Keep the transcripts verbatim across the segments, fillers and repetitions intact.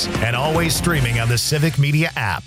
News, and always streaming on the Civic Media app.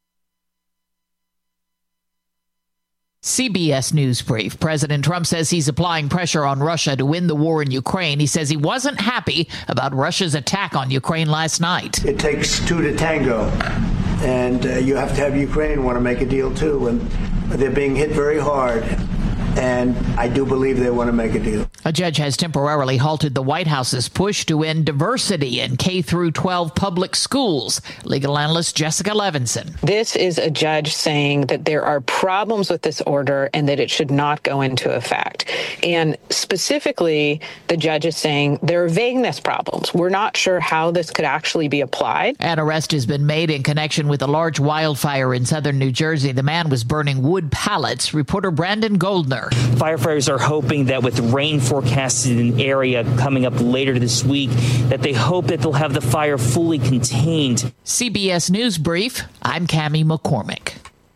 C B S News Brief. President Trump says he's applying pressure on Russia to win the war in Ukraine. He says he wasn't happy about Russia's attack on Ukraine last night. It takes two to tango, and uh, you have to have Ukraine want to make a deal too, and they're being hit very hard. And I do believe they want to make a deal. A judge has temporarily halted the White House's push to end diversity in K through twelve public schools. Legal analyst Jessica Levinson. This is a judge saying that there are problems with this order and that it should not go into effect. And specifically, the judge is saying there are vagueness problems. We're not sure how this could actually be applied. An arrest has been made in connection with a large wildfire in southern New Jersey. The man was burning wood pallets. Reporter Brandon Goldner. Firefighters are hoping that with rain forecasted in the area coming up later this week, that they hope that they'll have the fire fully contained. C B S News Brief, I'm Cammie McCormick.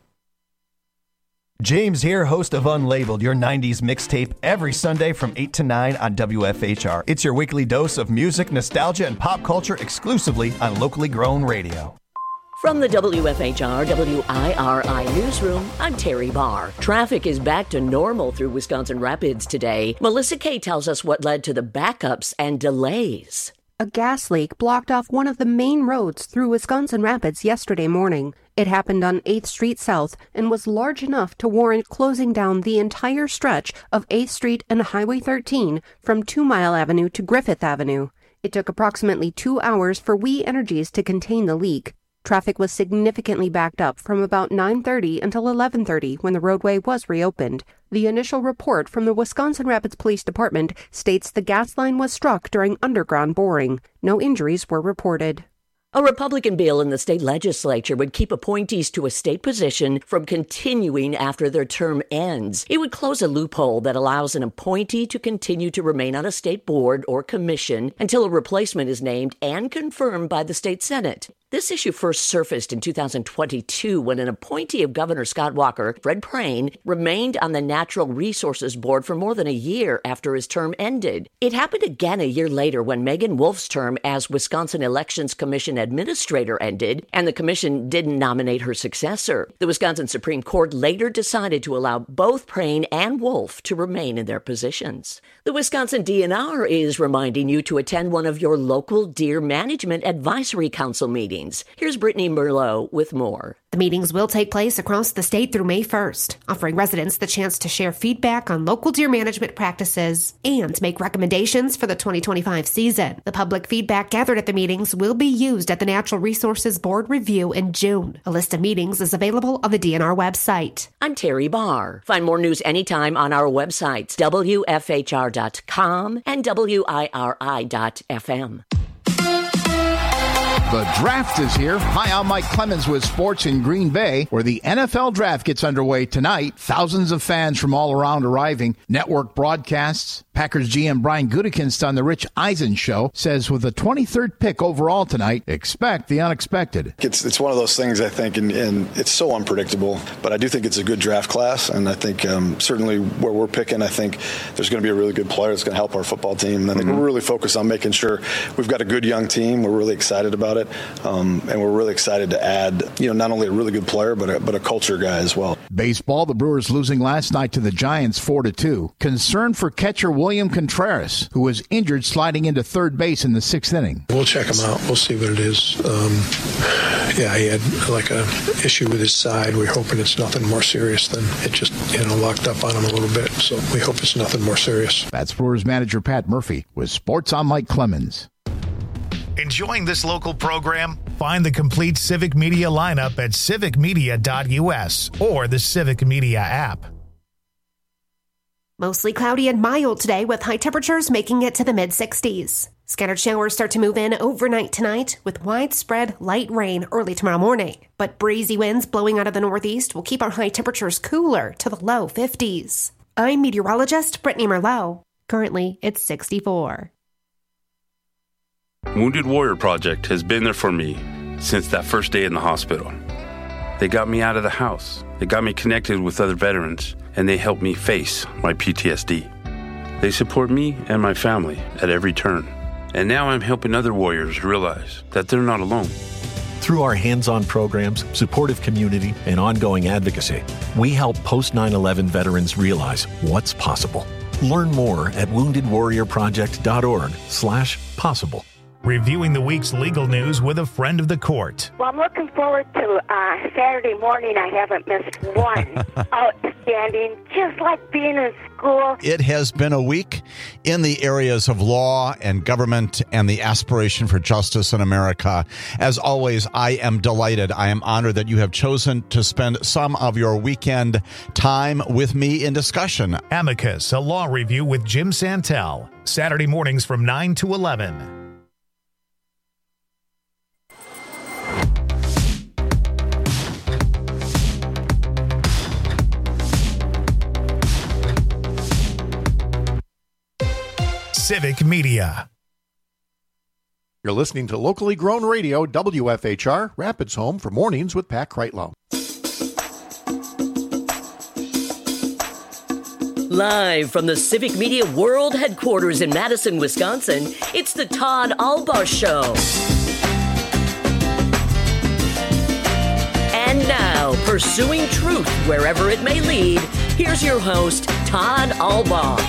James here, host of Unlabeled, your nineties mixtape, every Sunday from eight to nine on W F H R. It's your weekly dose of music, nostalgia, and pop culture exclusively on locally grown radio. From the W F H R W I R I newsroom, I'm Terry Barr. Traffic is back to normal through Wisconsin Rapids today. Melissa Kay tells us what led to the backups and delays. A gas leak blocked off one of the main roads through Wisconsin Rapids yesterday morning. It happened on eighth Street South and was large enough to warrant closing down the entire stretch of eighth Street and Highway thirteen from Two Mile Avenue to Griffith Avenue. It took approximately two hours for We Energies to contain the leak. Traffic was significantly backed up from about nine thirty until eleven thirty when the roadway was reopened. The initial report from the Wisconsin Rapids Police Department states the gas line was struck during underground boring. No injuries were reported. A Republican bill in the state legislature would keep appointees to a state position from continuing after their term ends. It would close a loophole that allows an appointee to continue to remain on a state board or commission until a replacement is named and confirmed by the state Senate. This issue first surfaced in two thousand twenty-two when an appointee of Governor Scott Walker, Fred Prane, remained on the Natural Resources Board for more than a year after his term ended. It happened again a year later when Megan Wolf's term as Wisconsin Elections Commission Administrator ended, and the commission didn't nominate her successor. The Wisconsin Supreme Court later decided to allow both Prane and Wolf to remain in their positions. The Wisconsin D N R is reminding you to attend one of your local Deer Management Advisory Council meetings. Here's Brittany Merlot with more. The meetings will take place across the state through May first, offering residents the chance to share feedback on local deer management practices and make recommendations for the twenty twenty-five season. The public feedback gathered at the meetings will be used at the Natural Resources Board review in June. A list of meetings is available on the D N R website. I'm Terry Barr. Find more news anytime on our websites, W F H R dot com and W I R I dot F M. The draft is here. Hi, I'm Mike Clemens with sports in Green Bay, where the N F L draft gets underway tonight. Thousands of fans from all around arriving. Network broadcasts. Packers G M Brian Gutekunst on the Rich Eisen Show says with the twenty-third pick overall tonight, expect the unexpected. It's it's one of those things, I think, and, and it's so unpredictable, but I do think it's a good draft class, and I think um, certainly where we're picking, I think there's going to be a really good player that's going to help our football team. And I think mm-hmm. we're really focused on making sure we've got a good young team. We're really excited about it, um, and we're really excited to add, you know, not only a really good player, but a, but a culture guy as well. Baseball, the Brewers losing last night to the Giants four to two. Concern for catcher William Contreras, who was injured sliding into third base in the sixth inning. We'll check him out. We'll see what it is. Um, yeah, he had like a issue with his side. We're hoping it's nothing more serious than it just, you know, locked up on him a little bit. So we hope it's nothing more serious. That's Brewers manager Pat Murphy with Sports on Mike Clemens. Enjoying this local program? Find the complete Civic Media lineup at civic media dot U S or the Civic Media app. Mostly cloudy and mild today with high temperatures making it to the mid sixties. Scattered showers start to move in overnight tonight with widespread light rain early tomorrow morning. But breezy winds blowing out of the northeast will keep our high temperatures cooler to the low fifties. I'm meteorologist Brittany Merlot. Currently, it's sixty-four. Wounded Warrior Project has been there for me since that first day in the hospital. They got me out of the house. They got me connected with other veterans, and they helped me face my P T S D. They support me and my family at every turn. And now I'm helping other warriors realize that they're not alone. Through our hands-on programs, supportive community, and ongoing advocacy, we help post nine eleven veterans realize what's possible. Learn more at woundedwarriorproject.org slash possible. Reviewing the week's legal news with a friend of the court. Well, I'm looking forward to uh, Saturday morning. I haven't missed one. Outstanding, just like being in school. It has been a week in the areas of law and government and the aspiration for justice in America. As always, I am delighted. I am honored that you have chosen to spend some of your weekend time with me in discussion. Amicus, a law review with Jim Santel. Saturday mornings from nine to eleven. Civic Media. You're listening to locally grown radio, W F H R, Rapids Home for Mornings with Pat Kreitlow. Live from the Civic Media World Headquarters in Madison, Wisconsin, it's the Todd Albaugh Show. And now, pursuing truth wherever it may lead, here's your host, Todd Albaugh.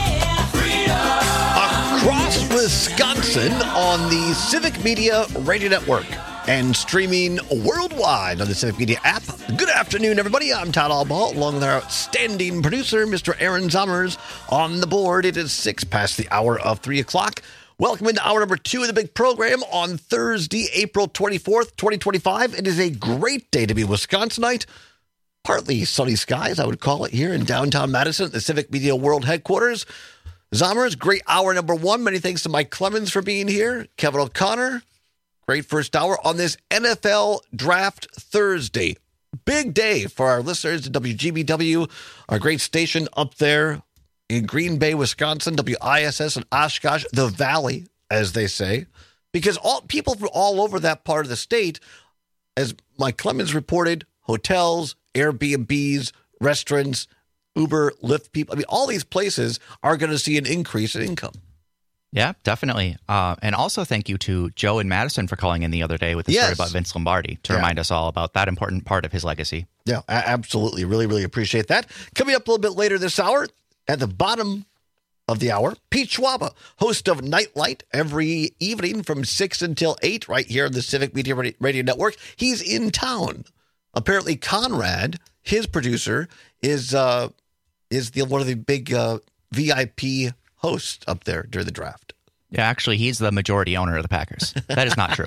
Across Wisconsin on the Civic Media Radio Network and streaming worldwide on the Civic Media app. Good afternoon, everybody. I'm Todd Albaugh, along with our outstanding producer, Mister Aaron Zommers, on the board. It is six past the hour of three o'clock. Welcome into hour number two of the big program on Thursday, April twenty-fourth, twenty twenty-five. It is a great day to be Wisconsinite. Partly sunny skies, I would call it, here in downtown Madison at the Civic Media World Headquarters. Zommers, great hour number one. Many thanks to Mike Clemens for being here. Kevin O'Connor, great first hour on this N F L Draft Thursday. Big day for our listeners at W G B W, our great station up there in Green Bay, Wisconsin, W I S S and Oshkosh, the Valley, as they say, because all people from all over that part of the state, as Mike Clemens reported, hotels, Airbnbs, restaurants, Uber, Lyft people. I mean, all these places are going to see an increase in income. Yeah, definitely. Uh, and also thank you to Joe in Madison for calling in the other day with the yes. story about Vince Lombardi to yeah. remind us all about that important part of his legacy. Yeah, absolutely. Really, really appreciate that. Coming up a little bit later this hour, at the bottom of the hour, Pete Schwaba, host of Nightlight every evening from six until eight right here on the Civic Media Radio Network. He's in town. Apparently, Conrad, his producer, is uh, is the one of the big uh, V I P hosts up there during the draft. Yeah, actually, he's the majority owner of the Packers. That is not true.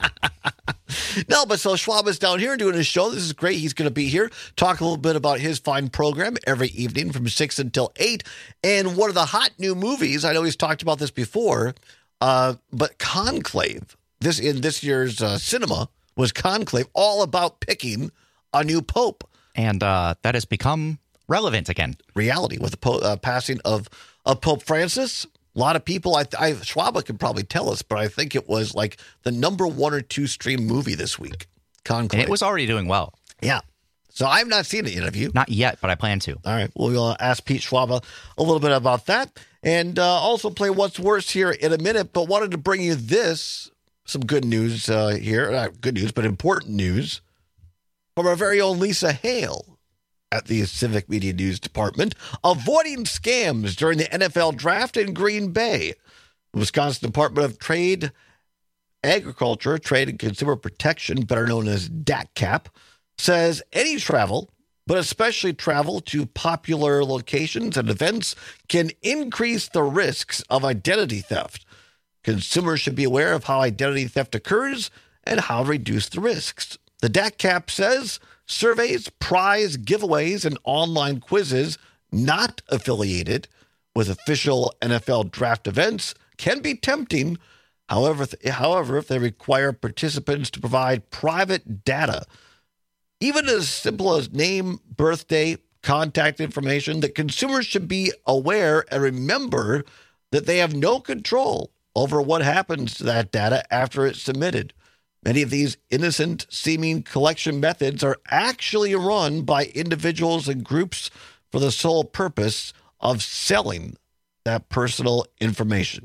No, but so Schwab is down here doing his show. This is great. He's going to be here, talk a little bit about his fine program every evening from six until eight. And one of the hot new movies, I know he's talked about this before, uh, but Conclave, this in this year's uh, cinema, was Conclave, all about picking a new pope. And uh, that has become relevant again. Reality with the po- uh, passing of, of Pope Francis. A lot of people, I, I Schwaba could probably tell us, but I think it was like the number one or two stream movie this week. Conclave. And it was already doing well. Yeah. So I've not seen it yet. Have you? Not yet, but I plan to. All right. Well, we'll uh, ask Pete Schwaba a little bit about that and uh, also play What's Worse here in a minute, but wanted to bring you this, some good news uh, here. Not good news, but important news from our very own Lisa Hale at the Civic Media News Department, avoiding scams during the N F L Draft in Green Bay. The Wisconsin Department of Trade, Agriculture, Trade and Consumer Protection, better known as D A C C A P, says any travel, but especially travel to popular locations and events, can increase the risks of identity theft. Consumers should be aware of how identity theft occurs and how to reduce the risks. The D A C C A P says surveys, prize giveaways, and online quizzes not affiliated with official N F L draft events can be tempting. However, however, if they require participants to provide private data, even as simple as name, birthday, contact information, that consumers should be aware and remember that they have no control over what happens to that data after it's submitted. Many of these innocent-seeming collection methods are actually run by individuals and groups for the sole purpose of selling that personal information.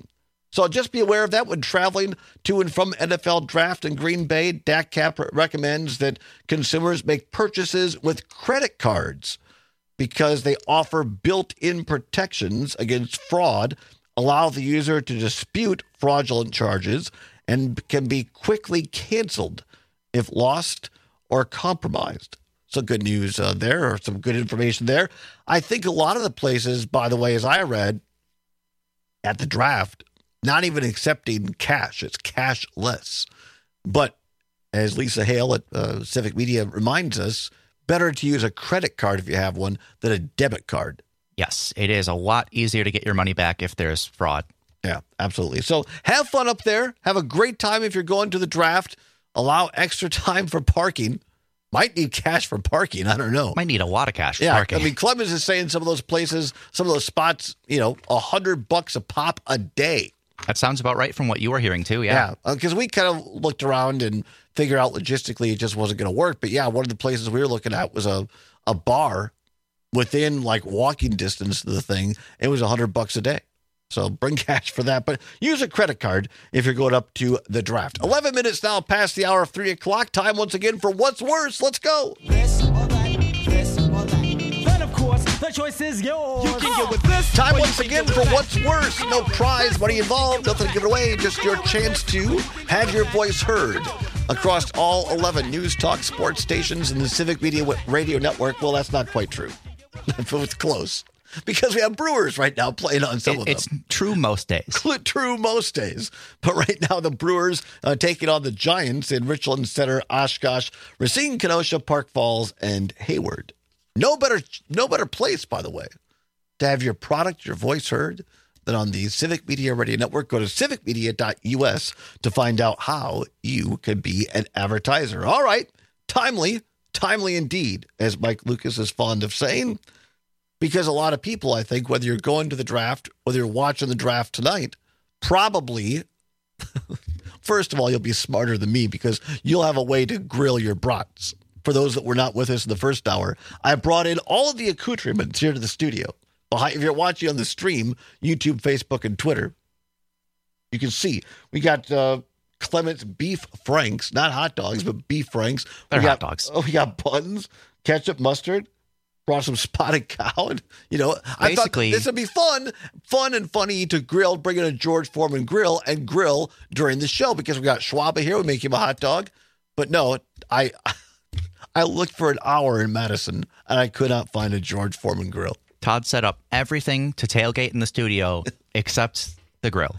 So just be aware of that when traveling to and from N F L Draft in Green Bay. D A C Cap recommends that consumers make purchases with credit cards because they offer built-in protections against fraud, allow the user to dispute fraudulent charges, and can be quickly canceled if lost or compromised. So good news uh, there, or some good information there. I think a lot of the places, by the way, as I read at the draft, not even accepting cash. It's cashless. But as Lisa Hale at uh, Civic Media reminds us, better to use a credit card if you have one than a debit card. Yes, it is a lot easier to get your money back if there's fraud. Yeah, absolutely. So have fun up there. Have a great time if you're going to the draft. Allow extra time for parking. Might need cash for parking. I don't know. Might need a lot of cash for yeah, parking. I mean, Clemens is saying some of those places, some of those spots, you know, a hundred bucks a pop a day. That sounds about right from what you were hearing, too. Yeah. Yeah, because we kind of looked around and figured out logistically it just wasn't going to work. But yeah, one of the places we were looking at was a, a bar within like walking distance to the thing. It was a hundred bucks a day. So bring cash for that. But use a credit card if you're going up to the draft. eleven minutes now past the hour of three o'clock. Time once again for What's Worse. Let's go. This or that, this or that. Then, of course, the choice is yours. You can get with this. Time once again for What's Worse. No prize, money involved, nothing to give away. Just your chance to have your voice heard across all eleven News Talk sports stations in the Civic Media Radio Network. Well, that's not quite true. It's close. Because we have Brewers right now playing on some it, of them. It's true most days. True most days. But right now, the Brewers uh, taking on the Giants in Richland Center, Oshkosh, Racine, Kenosha, Park Falls, and Hayward. No better, no better place, by the way, to have your product, your voice heard than on the Civic Media Radio Network. Go to civic media dot U S to find out how you can be an advertiser. All right. Timely, timely indeed, as Mike Lucas is fond of saying. Because a lot of people, I think, whether you're going to the draft, whether you're watching the draft tonight, probably, first of all, you'll be smarter than me because you'll have a way to grill your brats. For those that were not with us in the first hour, I brought in all of the accoutrements here to the studio. If you're watching on the stream, YouTube, Facebook, and Twitter, you can see we got uh, Clement's beef franks, not hot dogs, but beef franks. They're we hot got, dogs. Oh, we got buns, ketchup, mustard. Brought some spotted cow. And, you know, I Basically, thought this would be fun, fun and funny to grill, bring in a George Foreman grill and grill during the show because we got Schwaba here. We make him a hot dog. But no, I I looked for an hour in Madison and I could not find a George Foreman grill. Todd set up everything to tailgate in the studio except the grill.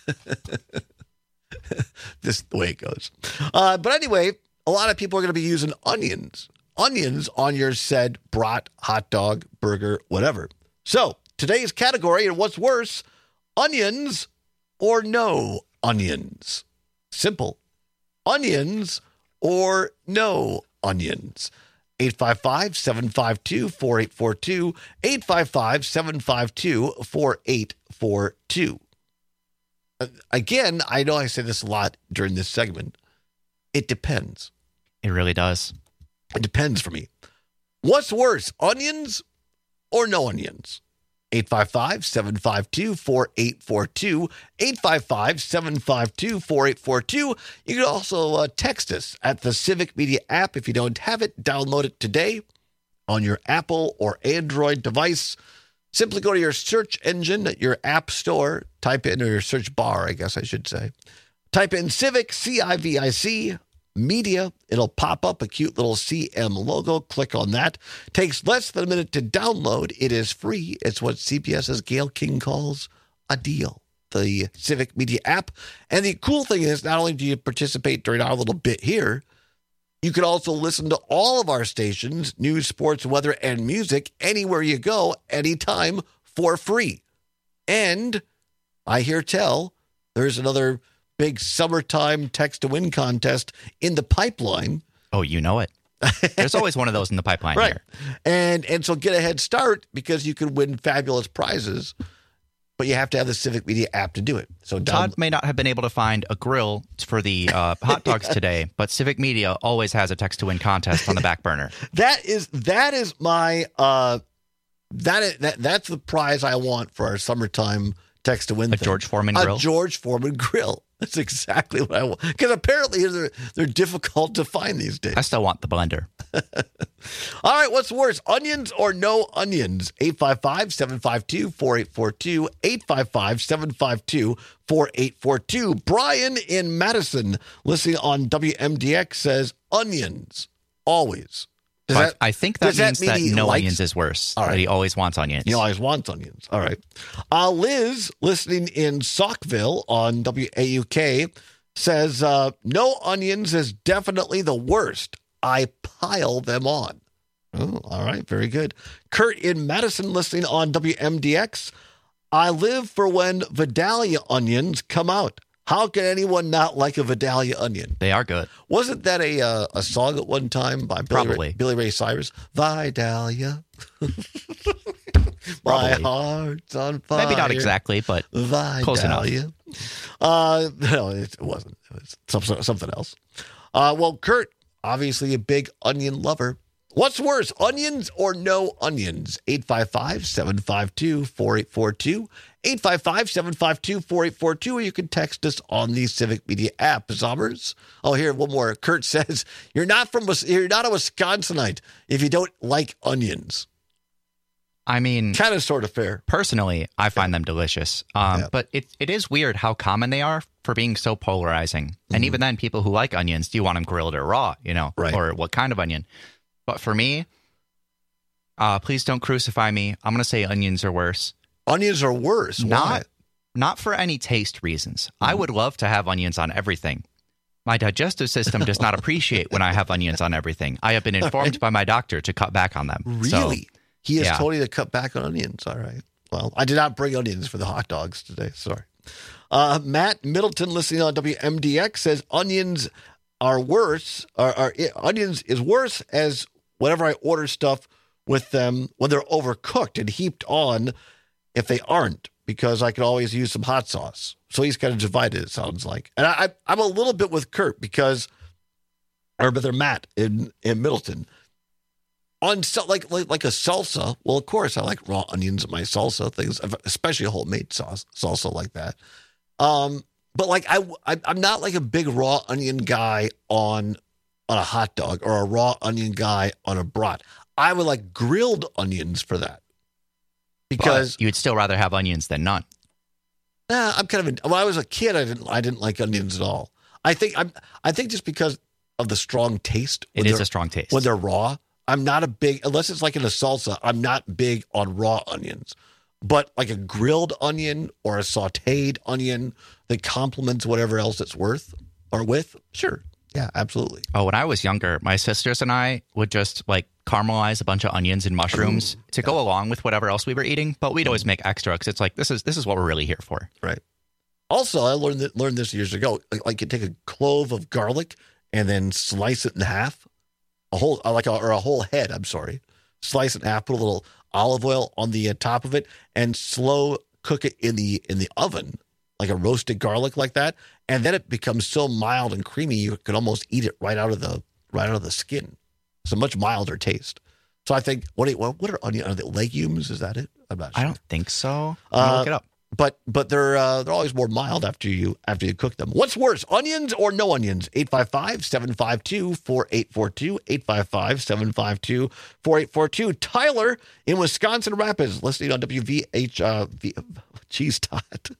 This is the way it goes. Uh, but anyway, a lot of people are going to be using onions. Onions on your said brat, hot dog, burger, whatever. So today's category and what's worse, onions or no onions. Simple. Onions or no onions. eight five five, seven five two, four eight four two, eight five five, seven five two, four eight four two. Again, I know I say this a lot during this segment. It depends. It really does. It depends for me. What's worse, onions or no onions? eight five five, seven five two, four eight four two, eight five five, seven five two, four eight four two. You can also uh, text us at the Civic Media app. If you don't have it, download it today on your Apple or Android device. Simply go to your search engine at your app store. Type in, or your search bar, I guess I should say. Type in Civic, C I V I C, Media. It'll pop up a cute little C M logo. Click on that. Takes less than a minute to download. It is free. It's what CBS's Gail King calls a deal. The Civic Media app. And the cool thing is, not only do you participate during our little bit here, you can also listen to all of our stations, news, sports, weather, and music, anywhere you go, anytime, for free. And I hear tell there's another big summertime text to win contest in the pipeline. Oh, you know it. There's always one of those in the pipeline right. here. And and so get a head start because you can win fabulous prizes, but you have to have the Civic Media app to do it. So down- Todd may not have been able to find a grill for the uh, hot dogs today, but Civic Media always has a text to win contest on the back burner. That is that is my uh, that is that that's the prize I want for our summertime Text to win. A thing. George Foreman a grill? A George Foreman grill. That's exactly what I want. Because apparently they're, they're difficult to find these days. I still want the blender. All right, what's worse, onions or no onions? eight five five, seven five two, four eight four two, eight five five, seven five two, four eight four two. Brian in Madison, listening on W M D X, says onions, always. Does that, I think that means that, that, mean no likes, onions is worse. All right. That he always wants onions. He always wants onions. All right. Uh, Liz, listening in Saukville on W A U K, says, uh, no onions is definitely the worst. I pile them on. Oh, all right. Very good. Kurt in Madison, listening on W M D X, I live for when Vidalia onions come out. How can anyone not like a Vidalia onion? They are good. Wasn't that a uh, a song at one time by Billy Probably. Ray, Billy Ray Cyrus? Vidalia. My heart's on fire. Maybe not exactly, but Vidalia. close enough. Uh, no, it wasn't. It was some, something else. Uh, well, Kurt, obviously a big onion lover. What's worse, onions or no onions? eight five five, seven five two, four eight four two. eight five five, seven five two, four eight four two, or you can text us on the Civic Media app. Zombers. Oh, here, one more. Kurt says, you're not from you're not a Wisconsinite if you don't like onions. I mean, kind of sort of fair. Personally, I find yeah. them delicious. Um, yeah. But it it is weird how common they are for being so polarizing. Mm-hmm. And even then, people who like onions, do you want them grilled or raw, you know, right. or what kind of onion? But for me, uh, please don't crucify me. I'm going to say onions are worse. Onions are worse? Why? Not, not for any taste reasons. Mm. I would love to have onions on everything. My digestive system does not appreciate when I have onions on everything. I have been informed right. by my doctor to cut back on them. Really? So, he has yeah. told you to cut back on onions. All right. Well, I did not bring onions for the hot dogs today. Sorry. Uh, Matt Middleton, listening on W M D X, says onions are worse. Are, are onions is worse as whenever I order stuff with them when they're overcooked and heaped on if they aren't, because I could always use some hot sauce. So he's kind of divided, it sounds like. And I, I'm a little bit with Kurt because, or rather Matt in, in Middleton, on like, like like a salsa. Well, of course, I like raw onions in my salsa things, especially a homemade sauce, salsa like that. Um, but like I, I, I'm not like a big raw onion guy on on a hot dog or a raw onion guy on a brat. I would like grilled onions for that. Because but you would still rather have onions than none. Nah, I'm kind of. A, when I was a kid, I didn't. I didn't like onions at all. I think. I'm. I think just because of the strong taste. It is a strong taste when they're raw. I'm not a big unless it's like in a salsa. I'm not big on raw onions, but like a grilled onion or a sautéed onion that complements whatever else it's worth or with. Sure. Yeah, absolutely. Oh, when I was younger, my sisters and I would just like caramelize a bunch of onions and mushrooms to go along with whatever else we were eating, but we'd always make extra because it's like this is this is what we're really here for. Right. Also, I learned that, learned this years ago. Like, like you take a clove of garlic and then slice it in half, a whole like a, or a whole head. I'm sorry, slice it in half. Put a little olive oil on the uh, top of it and slow cook it in the in the oven, like a roasted garlic like that. And then it becomes so mild and creamy you can almost eat it right out of the right out of the skin. It's a much milder taste. So I think what what, what are onion? Are they legumes? Is that it? I'm not sure. I don't think so. Uh, look it up. But but they're uh, they're always more mild after you after you cook them. What's worse, onions or no onions? eight five five, seven five two, four eight four two, eight five five, seven five two, four eight four two. Tyler in Wisconsin Rapids, listening on W V H, uh, v, geez, Todd.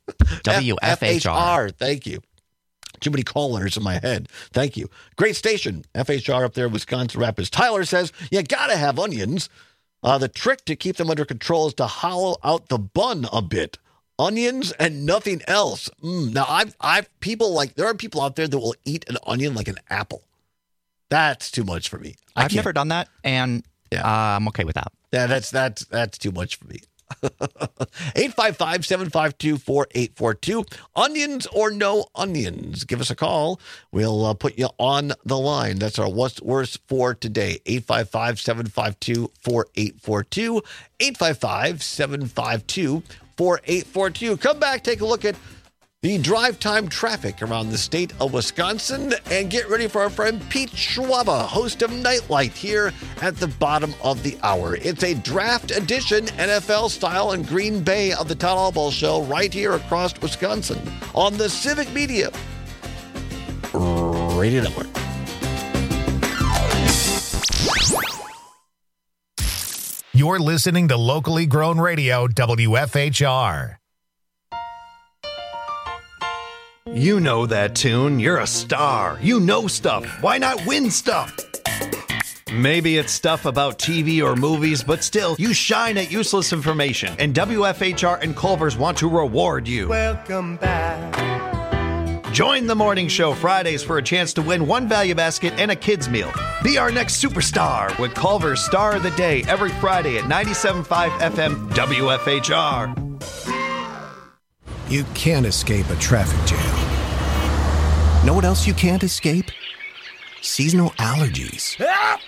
W F H R. Thank you. Too many callers in my head. Thank you. Great station. F H R up there, Wisconsin Rapids. Tyler says, you got to have onions. Uh, the trick to keep them under control is to hollow out the bun a bit. Onions and nothing else. Mm. Now, I've, I've people like, there are people out there that will eat an onion like an apple. That's too much for me. I I've can't. never done that, and yeah. uh, I'm okay with that. Yeah, that's, that's, that's too much for me. eight five five, seven five two, four eight four two. Onions or no onions? Give us a call. We'll uh, put you on the line. That's our What's Worse for today. eight five five, seven five two, four eight four two. eight five five, seven five two, four eight four two. Come back, take a look at the drive time traffic around the state of Wisconsin, and get ready for our friend Pete Schwaba, host of Nightlight, here at the bottom of the hour. It's a draft edition, N F L style, in Green Bay of the Todd Albaugh Show right here across Wisconsin on the Civic Media Radio Network. You're listening to locally grown radio, W F H R. You know that tune. You're a star. You know stuff. Why not win stuff? Maybe it's stuff about T V or movies, but still, you shine at useless information. And W F H R and Culver's want to reward you. Welcome back. Join the morning show Fridays for a chance to win one value basket and a kid's meal. Be our next superstar with Culver's Star of the Day every Friday at ninety-seven point five F M W F H R. You can't escape a traffic jam. Know what else you can't escape? Seasonal allergies.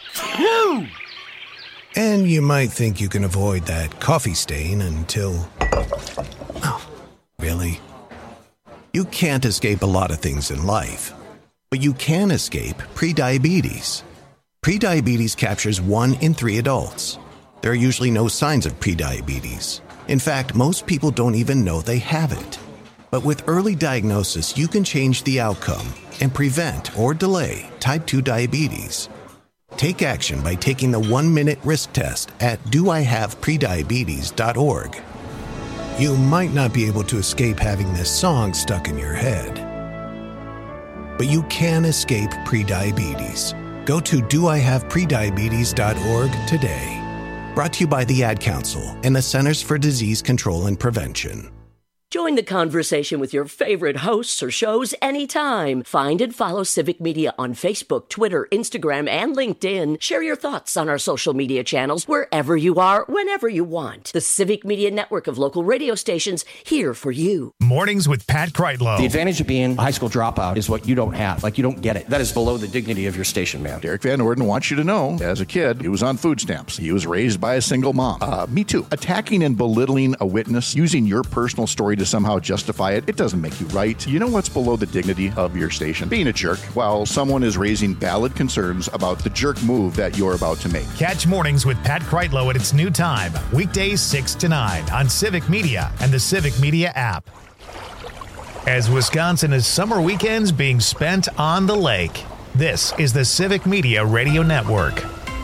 And you might think you can avoid that coffee stain until... Oh, really? You can't escape a lot of things in life, but you can escape prediabetes. Prediabetes captures one in three adults. There are usually no signs of prediabetes. In fact, most people don't even know they have it. But with early diagnosis, you can change the outcome and prevent or delay type two diabetes. Take action by taking the one-minute risk test at do I have prediabetes dot org. You might not be able to escape having this song stuck in your head, but you can escape prediabetes. Go to do I have prediabetes dot org today. Brought to you by the Ad Council and the Centers for Disease Control and Prevention. Join the conversation with your favorite hosts or shows anytime. Find and follow Civic Media on Facebook, Twitter, Instagram, and LinkedIn. Share your thoughts on our social media channels wherever you are, whenever you want. The Civic Media network of local radio stations here for you. Mornings with Pat Kreitlow. The advantage of being a high school dropout is what you don't have. Like, you don't get it. That is below the dignity of your station, man. Derek Van Orden wants you to know, as a kid, he was on food stamps. He was raised by a single mom. Uh, me too. Attacking and belittling a witness, using your personal story to somehow justify it, it doesn't make you right. You know what's below the dignity of your station? Being a jerk while someone is raising valid concerns about the jerk move that you're about to make. Catch Mornings with Pat Kreitlow at its new time, weekdays six to nine on Civic Media and the Civic Media app. As Wisconsin is summer weekends being spent on the lake, this is the Civic Media Radio Network.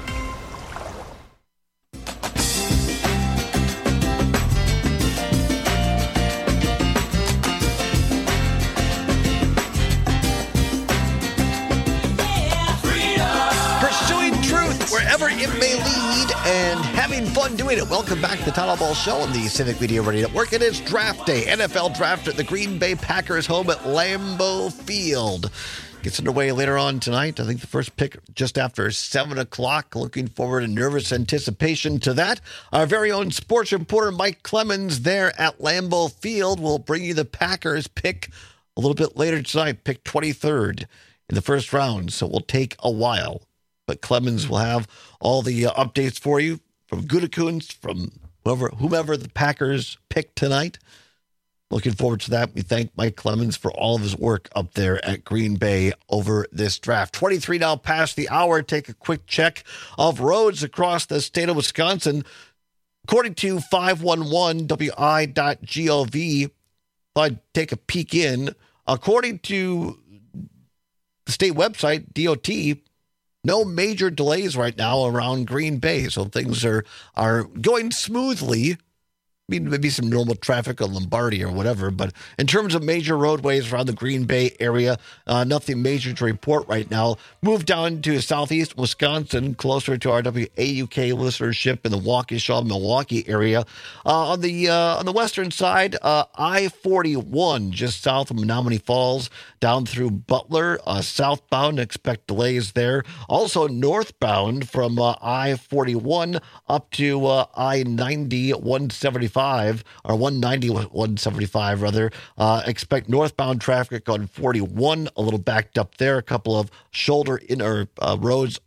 Wherever it may lead, and having fun doing it. Welcome back to the Todd Albaugh Show on the Civic Media Radio Network. It is draft day, N F L draft at the Green Bay Packers home at Lambeau Field. Gets underway later on tonight. I think the first pick just after seven o'clock. Looking forward in nervous anticipation to that. Our very own sports reporter Mike Clemens there at Lambeau Field will bring you the Packers pick a little bit later tonight, pick twenty-third in the first round. So it will take a while. But Clemens will have all the uh, updates for you from Gutekunst, from whoever, whomever the Packers pick tonight. Looking forward to that. We thank Mike Clemens for all of his work up there at Green Bay over this draft. twenty-three now past the hour. Take a quick check of roads across the state of Wisconsin. According to five one one W I dot gov, I'd take a peek in. According to the state website, D O T, no major delays right now around Green Bay, so things are are going smoothly. I mean, maybe some normal traffic on Lombardi or whatever, but in terms of major roadways around the Green Bay area, uh, nothing major to report right now. Move down to southeast Wisconsin, closer to our W A U K listenership in the Waukesha, Milwaukee area. Uh, on the uh, on the western side, uh, I forty-one, just south of Menominee Falls, down through Butler, uh, southbound, expect delays there. Also northbound from uh, I forty-one up to uh, I ninety, one seventy-five. Or one ninety, one seventy-five rather. Uh, expect northbound traffic on forty-one, a little backed up there. A couple of shoulder inner uh, roads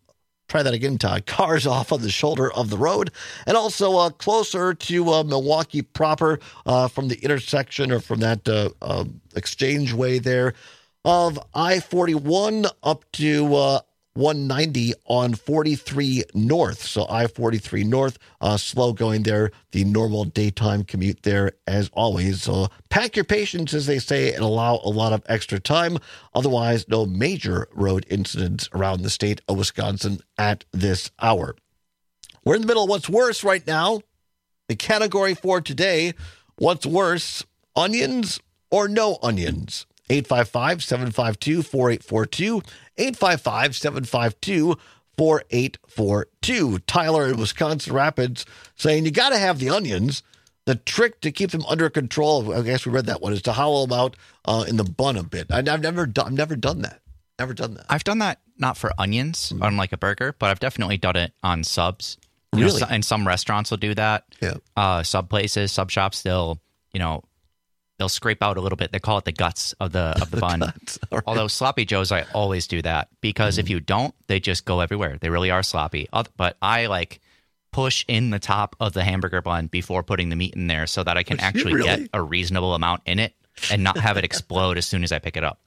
Try that again, Todd. Cars off on the shoulder of the road. And also uh, closer to uh, Milwaukee proper uh, from the intersection or from that uh, uh, exchange way there of I forty-one up to uh, one ninety on forty-three North. So I forty-three North, uh, slow going there, the normal daytime commute there as always. So pack your patience, as they say, and allow a lot of extra time. Otherwise, no major road incidents around the state of Wisconsin at this hour. We're in the middle of what's worse right now. The category for today, what's worse, onions or no onions? eight five five, seven five two, four eight four two, eight five five, seven five two, four eight four two. Tyler in Wisconsin Rapids saying you got to have the onions. The trick to keep them under control, I guess we read that one, is to hollow them out uh, in the bun a bit. I, I've never done, I've never done that. Never done that. I've done that not for onions mm-hmm. on like a burger, but I've definitely done it on subs. You Really? know, and some restaurants will do that. Yeah. Uh, sub places, sub shops, they'll, you know, they'll scrape out a little bit. They call it the guts of the of the, the bun. Right. Although sloppy joes, I always do that because mm. if you don't, they just go everywhere. They really are sloppy. But I like push in the top of the hamburger bun before putting the meat in there so that I can actually really? get a reasonable amount in it and not have it explode as soon as I pick it up.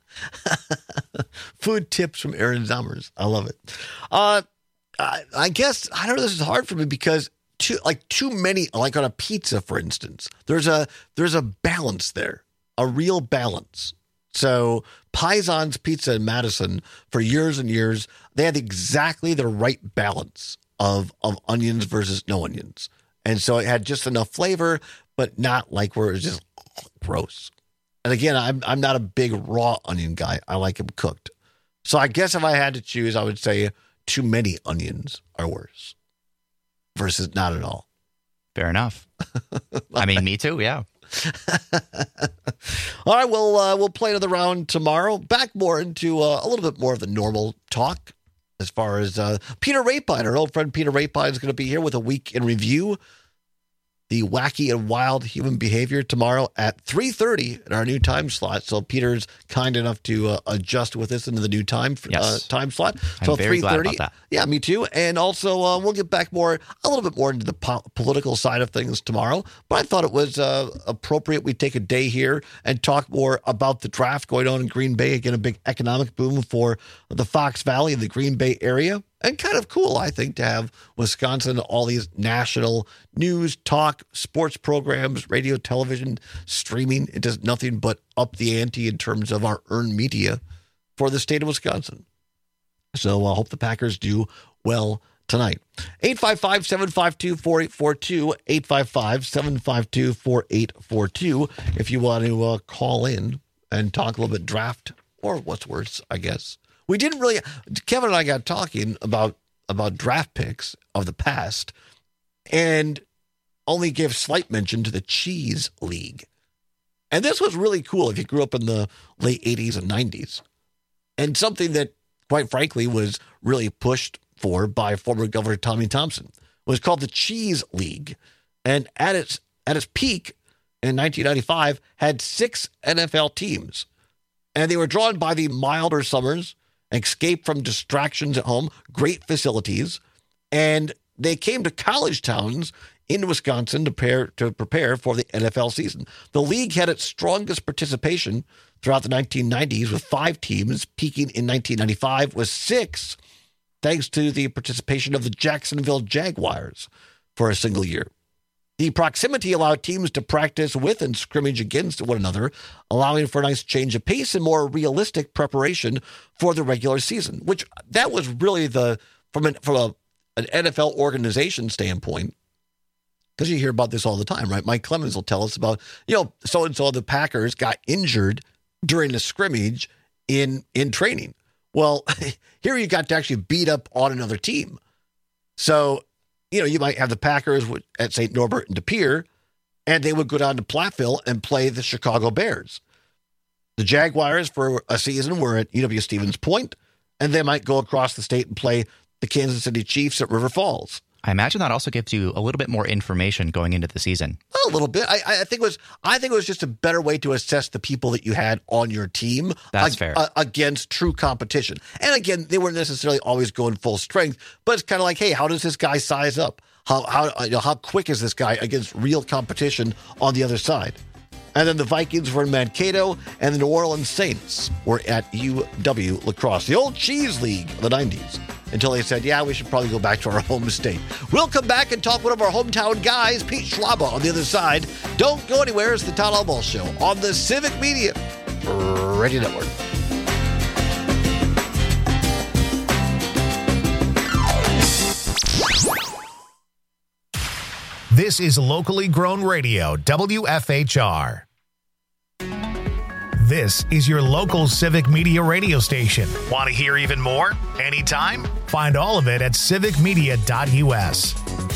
Food tips from Aaron Zommers. I love it. Uh, I, I guess, I don't know, this is hard for me because Too like too many, like on a pizza, for instance, there's a there's a balance there, a real balance. So Paisan's Pizza in Madison, for years and years, they had exactly the right balance of of onions versus no onions, and so it had just enough flavor, but not like where it was just gross. And again, I'm I'm not a big raw onion guy. I like them cooked. So I guess if I had to choose, I would say too many onions are worse versus not at all. Fair enough. I mean, me too, yeah. All right, we'll, uh, we'll play another round tomorrow. Back more into uh, a little bit more of the normal talk as far as uh, Peter Rapine, our old friend Peter Rapine, is going to be here with a week in review. The wacky and wild human behavior tomorrow at three thirty in our new time slot. So Peter's kind enough to uh, adjust with us into the new time yes. uh, time slot. So I'm very glad about that. Yeah, me too. And also uh, we'll get back more, a little bit more into the po- political side of things tomorrow. But I thought it was uh, appropriate we take a day here and talk more about the draft going on in Green Bay. Again, a big economic boom for the Fox Valley and the Green Bay area. And kind of cool, I think, to have Wisconsin, all these national news, talk, sports programs, radio, television, streaming. It does nothing but up the ante in terms of our earned media for the state of Wisconsin. So I hope the Packers do well tonight. eight five five, seven five two, four eight four two, eight five five, seven five two, four eight four two if you want to uh, call in and talk a little bit draft or what's worse, I guess. We didn't really, Kevin and I got talking about, about draft picks of the past and only gave slight mention to the Cheese League. And this was really cool if you grew up in the late eighties and nineties. And something that, quite frankly, was really pushed for by former Governor Tommy Thompson. It was called the Cheese League. And at its, at its peak in nineteen ninety-five, had six N F L teams. And they were drawn by the milder summers, escape from distractions at home, great facilities, and they came to college towns in Wisconsin to prepare, to prepare for the N F L season. The league had its strongest participation throughout the nineteen nineties with five teams, peaking in nineteen ninety-five with six, thanks to the participation of the Jacksonville Jaguars for a single year. The proximity allowed teams to practice with and scrimmage against one another, allowing for a nice change of pace and more realistic preparation for the regular season, which that was really the, from an, from a, an N F L organization standpoint, because you hear about this all the time, right? Mike Clemens will tell us about, you know, so-and-so of the Packers got injured during the scrimmage in, in training. Well, here you got to actually beat up on another team. So, you know, you might have the Packers at Saint Norbert and De Pere, and they would go down to Platteville and play the Chicago Bears. The Jaguars for a season were at U W Stevens Point, and they might go across the state and play the Kansas City Chiefs at River Falls. I imagine that also gives you a little bit more information going into the season. A little bit. I, I think it was. I think it was just a better way to assess the people that you had on your team. That's ag- fair. Uh, against true competition. And again, they weren't necessarily always going full strength, but it's kind of like, hey, how does this guy size up? How how you know, how quick is this guy against real competition on the other side? And then the Vikings were in Mankato, and the New Orleans Saints were at U W La Crosse, the old cheese league of the nineties. Until they said, yeah, we should probably go back to our home state. We'll come back and talk one of our hometown guys, Pete Schlaba, on the other side. Don't go anywhere. It's the Todd Albaugh Show on the Civic Media Radio Network. This is locally grown radio, W F H R. This is your local Civic Media radio station. Want to hear even more? Anytime? Find all of it at civic media dot U S.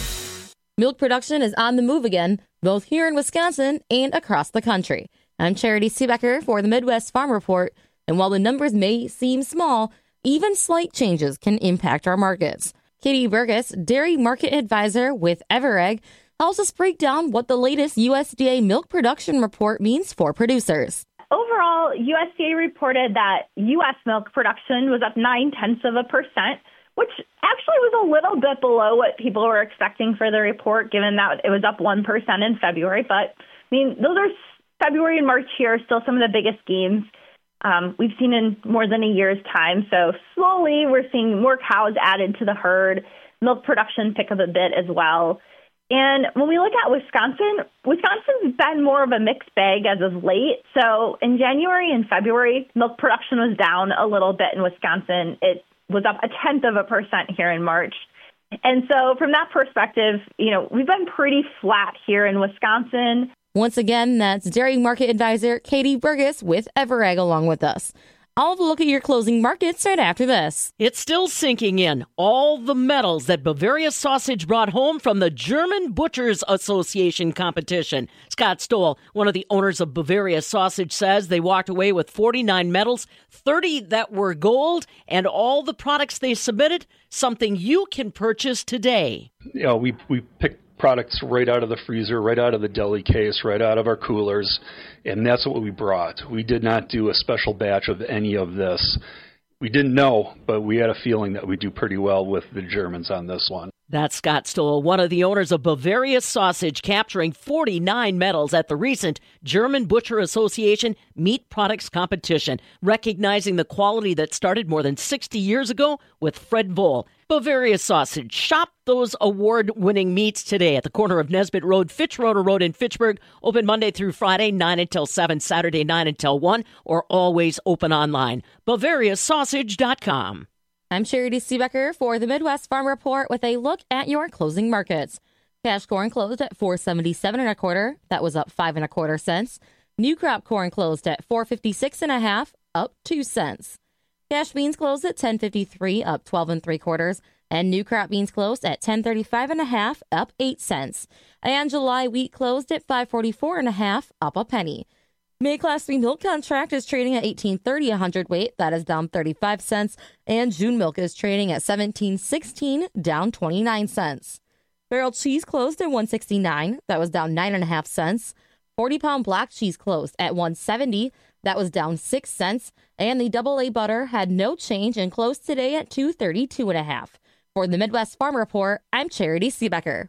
Milk production is on the move again, both here in Wisconsin and across the country. I'm Charity Seebecker for the Midwest Farm Report, and while the numbers may seem small, even slight changes can impact our markets. Katie Burgess, Dairy Market Advisor with Everegg, helps us break down what the latest U S D A milk production report means for producers. Overall, U S D A reported that U S milk production was up nine-tenths of a percent, which actually was a little bit below what people were expecting for the report, given that it was up one percent in February. But, I mean, those are February and March here, still some of the biggest gains um, we've seen in more than a year's time. So slowly we're seeing more cows added to the herd, milk production pick up a bit as well. And when we look at Wisconsin, Wisconsin's been more of a mixed bag as of late. So in January and February, milk production was down a little bit in Wisconsin. It was up a tenth of a percent here in March. And so from that perspective, you know, we've been pretty flat here in Wisconsin. Once again, that's Dairy Market Advisor Katie Burgess with Everegg along with us. I'll have a look at your closing markets right after this. It's still sinking in. All the medals that Bavaria Sausage brought home from the German Butchers Association competition. Scott Stoll, one of the owners of Bavaria Sausage, says they walked away with forty-nine medals, thirty that were gold, and all the products they submitted, something you can purchase today. You know, we, we picked products right out of the freezer, right out of the deli case, right out of our coolers, and that's what we brought. We did not do a special batch of any of this. We didn't know, but we had a feeling that we'd do pretty well with the Germans on this one. That's Scott Stoll, one of the owners of Bavaria Sausage, capturing forty-nine medals at the recent German Butcher Association Meat Products Competition, recognizing the quality that started more than sixty years ago with Fred Voll. Bavaria Sausage. Shop those award-winning meats today at the corner of Nesbitt Road, Fitzroder Road in Fitchburg. Open Monday through Friday, nine until seven, Saturday, nine until one, or always open online. Bavaria Sausage dot com. I'm Charity Seebecker for the Midwest Farm Report with a look at your closing markets. Cash corn closed at four seventy-seven and a quarter. That was up five and a quarter cents. New crop corn closed at four fifty-six and a half, up two cents. Cash beans closed at ten fifty-three, up twelve and three quarters. And new crop beans closed at ten thirty-five and a half, up eight cents. And July wheat closed at five forty-four and a half, up a penny. May Class three milk contract is trading at eighteen thirty a hundredweight. That is down thirty-five cents. And June milk is trading at seventeen sixteen, down twenty-nine cents. Barrel cheese closed at one sixty-nine. That was down nine and a half cents. forty pound black cheese closed at one seventy. That was down six cents. And the double A butter had no change and closed today at two thirty-two and a half. For the Midwest Farm Report, I'm Charity Seebecker.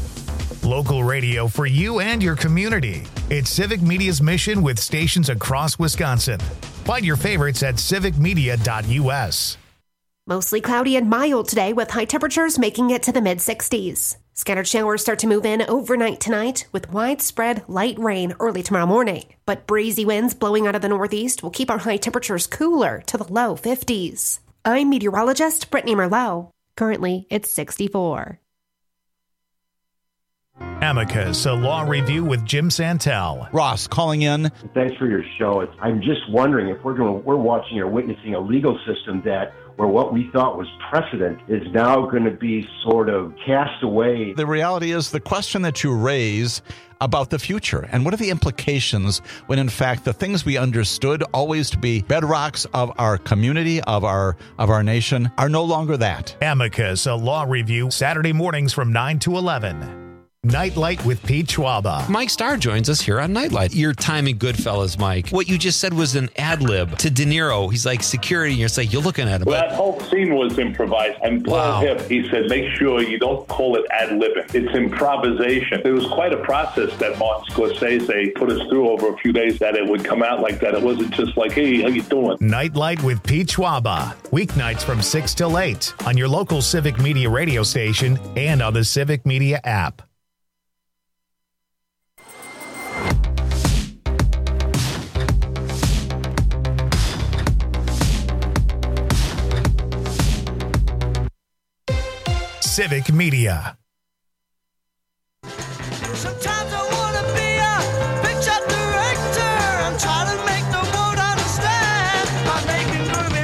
Local radio for you and your community. It's Civic Media's mission with stations across Wisconsin. Find your favorites at civic media dot U S. Mostly cloudy and mild today with high temperatures making it to the mid sixties. Scattered showers start to move in overnight tonight with widespread light rain early tomorrow morning. But breezy winds blowing out of the northeast will keep our high temperatures cooler to the low fifties. I'm meteorologist Brittany Merlot. Currently, it's sixty-four. Amicus, a law review with Jim Santel. Ross calling in. Thanks for your show. I'm just wondering if we're going, we're watching or witnessing a legal system that where what we thought was precedent is now going to be sort of cast away. The reality is the question that you raise about the future and what are the implications when in fact the things we understood always to be bedrocks of our community, of our of our nation, are no longer that. Amicus, a law review, Saturday mornings from nine to eleven. Nightlight with Pete Schwaba. Mike Starr joins us here on Nightlight. Your time in Goodfellas, Mike. What you just said was an ad lib to De Niro. He's like security, and you're like, you're looking at him. Well, that whole scene was improvised. And Paul Wow. Hipp, he said, make sure you don't call it ad libbing. It's improvisation. It was quite a process that Martin Scorsese put us through over a few days that it would come out like that. It wasn't just like, hey, how you doing? Nightlight with Pete Schwaba. Weeknights from six till eight on your local Civic Media radio station and on the Civic Media app. Civic Media. Sometimes I wanna be a picture director. I'm trying to make the world understand by making groovy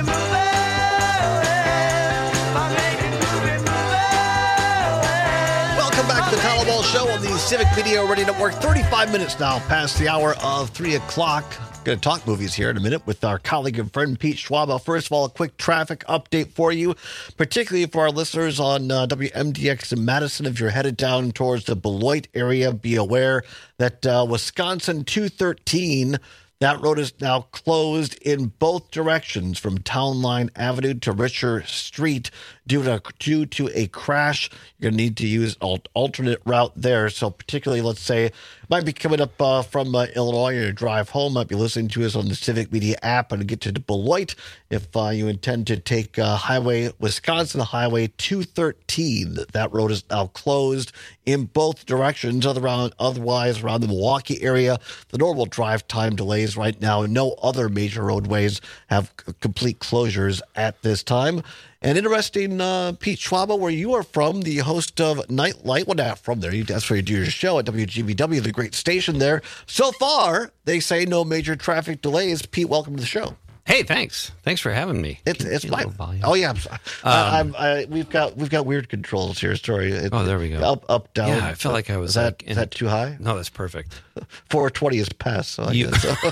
movies. By making groovy movies. Welcome back to the Tyler Ball Show on the Civic Media Radio Network. thirty-five minutes now past the hour of three o'clock. Going to talk movies here in a minute with our colleague and friend Pete Schwaba. First of all, a quick traffic update for you, particularly for our listeners on uh, W M D X in Madison. If you're headed down towards the Beloit area, be aware that uh, Wisconsin two thirteen, that road is now closed in both directions from Town Line Avenue to Richer Street due to, due to a crash. You're going to need to use an alternate route there. So particularly, let's say, might be coming up uh, from uh, Illinois, your drive home, might be listening to us on the Civic Media app and get to Beloit. If uh, you intend to take uh, Highway Wisconsin Highway two thirteen, that road is now closed in both directions. Other around, otherwise, around the Milwaukee area, the normal drive time delays right now. No other major roadways have c- complete closures at this time. And interesting, uh, Pete Schwaba, where you are from, the host of Nightlight. Well, not from there. You, that's where you do your show at W G B W, the great station there. So far, they say no major traffic delays. Pete, welcome to the show. Hey, thanks. Thanks for having me. It's it's Give me my a little volume. oh yeah. I'm, sorry. Um, uh, I'm, I, we've got we've got weird controls here. Sorry. It, Oh, there we go. Up, up, down. Yeah, I felt like I was Is that, like is that too high? No, that's perfect. four twenty is past. So I You- guess so.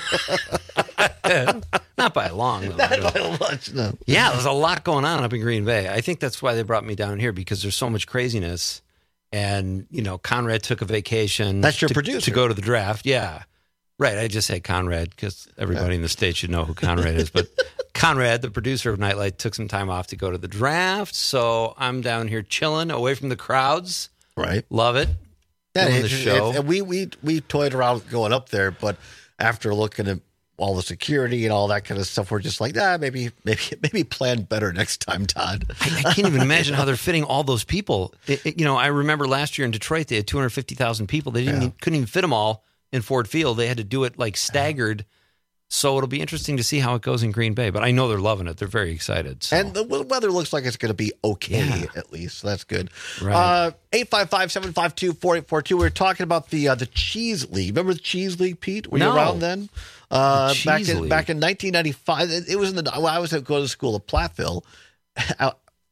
Not by long, though. Not by much, no. Yeah, there's a lot going on up in Green Bay. I think that's why they brought me down here, because there's so much craziness. And, you know, Conrad took a vacation. That's your to, producer. To go to the draft. Yeah. Right. I just say Conrad because everybody in the state should know who Conrad is. But Conrad, the producer of Nightlight, took some time off to go to the draft. So I'm down here chilling away from the crowds. Right. Love it. Yeah, Doing it- the it- show. and we, we, we toyed around going up there, but after looking at all the security and all that kind of stuff, we're just like, ah, maybe, maybe, maybe plan better next time, Todd. I, I can't even imagine how they're fitting all those people. It- it- you know, I remember last year in Detroit, they had two hundred fifty thousand people. They didn't Yeah. even- couldn't even fit them all in Ford Field. They had to do it like staggered. So it'll be interesting to see how it goes in Green Bay. But I know they're loving it. They're very excited. So. And the weather looks like it's going to be okay, Yeah. at least. So that's good. Right. Uh, eight five five, seven five two, four eight four two. We were talking about the uh, the Cheese League. Remember the Cheese League, Pete? Were No. you around then? Uh, The back Cheese in League. back in nineteen ninety-five. It, it was in the. Well, I was at going to school at Platteville. I,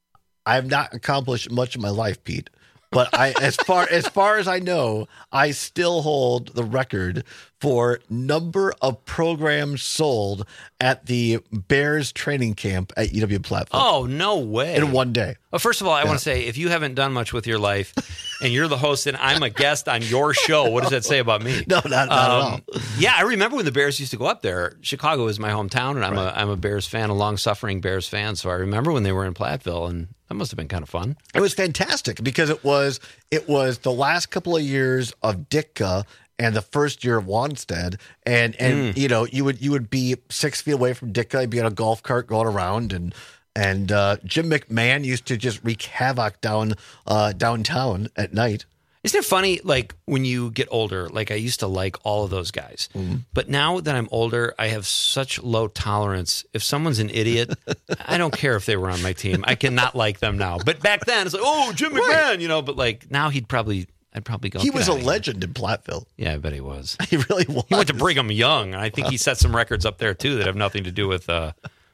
I have not accomplished much in my life, Pete. But I, as far as far as I know, I still hold the record for number of programs sold at the Bears training camp at U W Platteville. Oh, no way. In one day. Well, first of all, I Yeah. want to say, if you haven't done much with your life and you're the host and I'm a guest on your show, what does that say about me? No, not, not at all. Yeah, I remember when the Bears used to go up there. Chicago is my hometown, and I'm a I'm a Bears fan, a long-suffering Bears fan. So I remember when they were in Platteville, and that must have been kind of fun. It was fantastic because it was it was the last couple of years of Ditka and the first year of Wanstead, and and Mm. you know you would you would be six feet away from Ditka, you'd be on a golf cart going around, and and uh, Jim McMahon used to just wreak havoc down uh, downtown at night. Isn't it funny, like, when you get older, like, I used to like all of those guys. But now that I'm older, I have such low tolerance. If someone's an idiot, I don't care if they were on my team. I cannot like them now. But back then, it's like, oh, Jim McMahon, you know, but, like, now he'd probably, I'd probably go. He "Get was a outta here." legend in Platteville. Yeah, I bet he was. He really was. He went to Brigham Young, and I think he set some records up there, too, that have nothing to do with uh,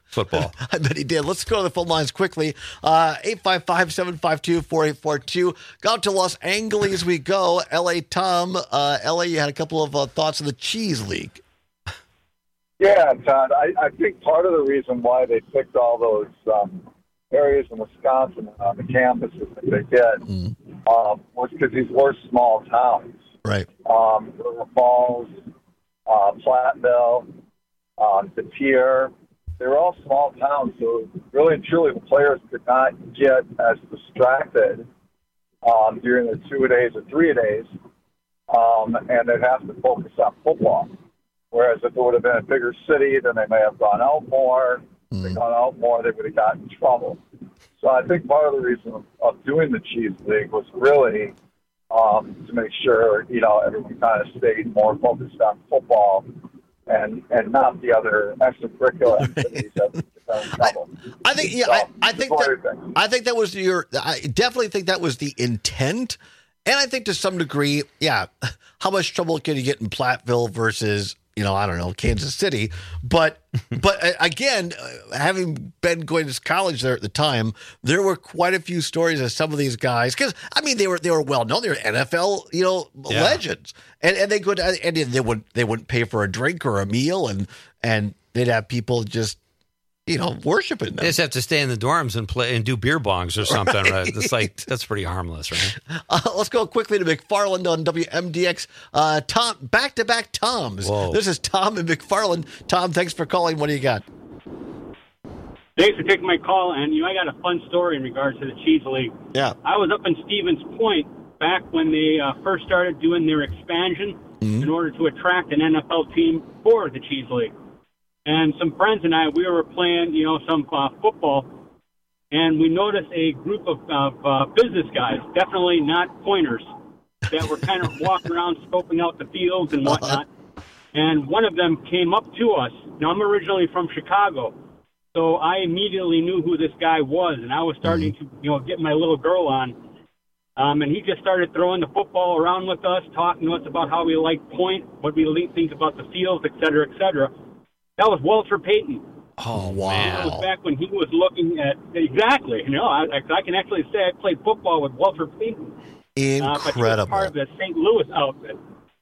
football. I bet he did. Let's go to the phone lines quickly. Uh, eight five five, seven five two, four eight four two. Go out to Los Angeles we go. L A Tom, uh, L A, you had a couple of uh, thoughts on the Cheese League. Yeah, Todd, I, I think part of the reason why they picked all those um, areas in Wisconsin on the campuses that they did mm. um, was because these were small towns. Right. Um, River Falls, uh, Platteville, um, De Pere. They were all small towns, so really and truly the players could not get as distracted um, during the two-a-days or three-a-days, um, and they'd have to focus on football. Whereas if it would have been a bigger city, then they may have gone out more. If they'd gone out more, they would have gotten in trouble. So I think part of the reason of, of doing the Cheese League was really um, to make sure, you know, everyone kind of stayed more focused on football and and not the other extracurricular activities that would get in trouble. I think, yeah, so, I, I think that, I think that was your, I definitely think that was the intent. And I think to some degree, yeah, how much trouble can you get in Platteville versus, you know, I don't know, Kansas City. But but again, having been going to college there at the time, there were quite a few stories of some of these guys. Because, I mean, they were they were well known. They were N F L, you know, yeah. legends. And and they could and they would they wouldn't pay for a drink or a meal, and and they'd have people just, you know, worshiping them. They just have to stay in the dorms and play and do beer bongs or something. Right? Right? It's like, that's pretty harmless, right? Uh, let's go quickly to McFarland on W M D X. Uh, Tom, back-to-back Toms. Whoa. This is Tom and McFarland. Tom, thanks for calling. What do you got? Thanks for taking my call. And, you know, I got a fun story in regards to the Cheese League. Yeah. I was up in Stevens Point back when they uh, first started doing their expansion mm-hmm. in order to attract an N F L team for the Cheese League. And some friends and I, we were playing, you know, some uh, football, and we noticed a group of, of uh, business guys, definitely not pointers, that were kind of walking around scoping out the fields and whatnot. And one of them came up to us. Now, I'm originally from Chicago, so I immediately knew who this guy was, and I was starting to, you know, get my little girl on. Um, and he just started throwing the football around with us, talking to us about how we like point, what we think about the fields, et cetera, et cetera. That was Walter Payton. Oh, wow. That was back when he was looking at, exactly. You know, I, I can actually say I played football with Walter Payton. Incredible. Uh, but he was part of the Saint Louis outfit.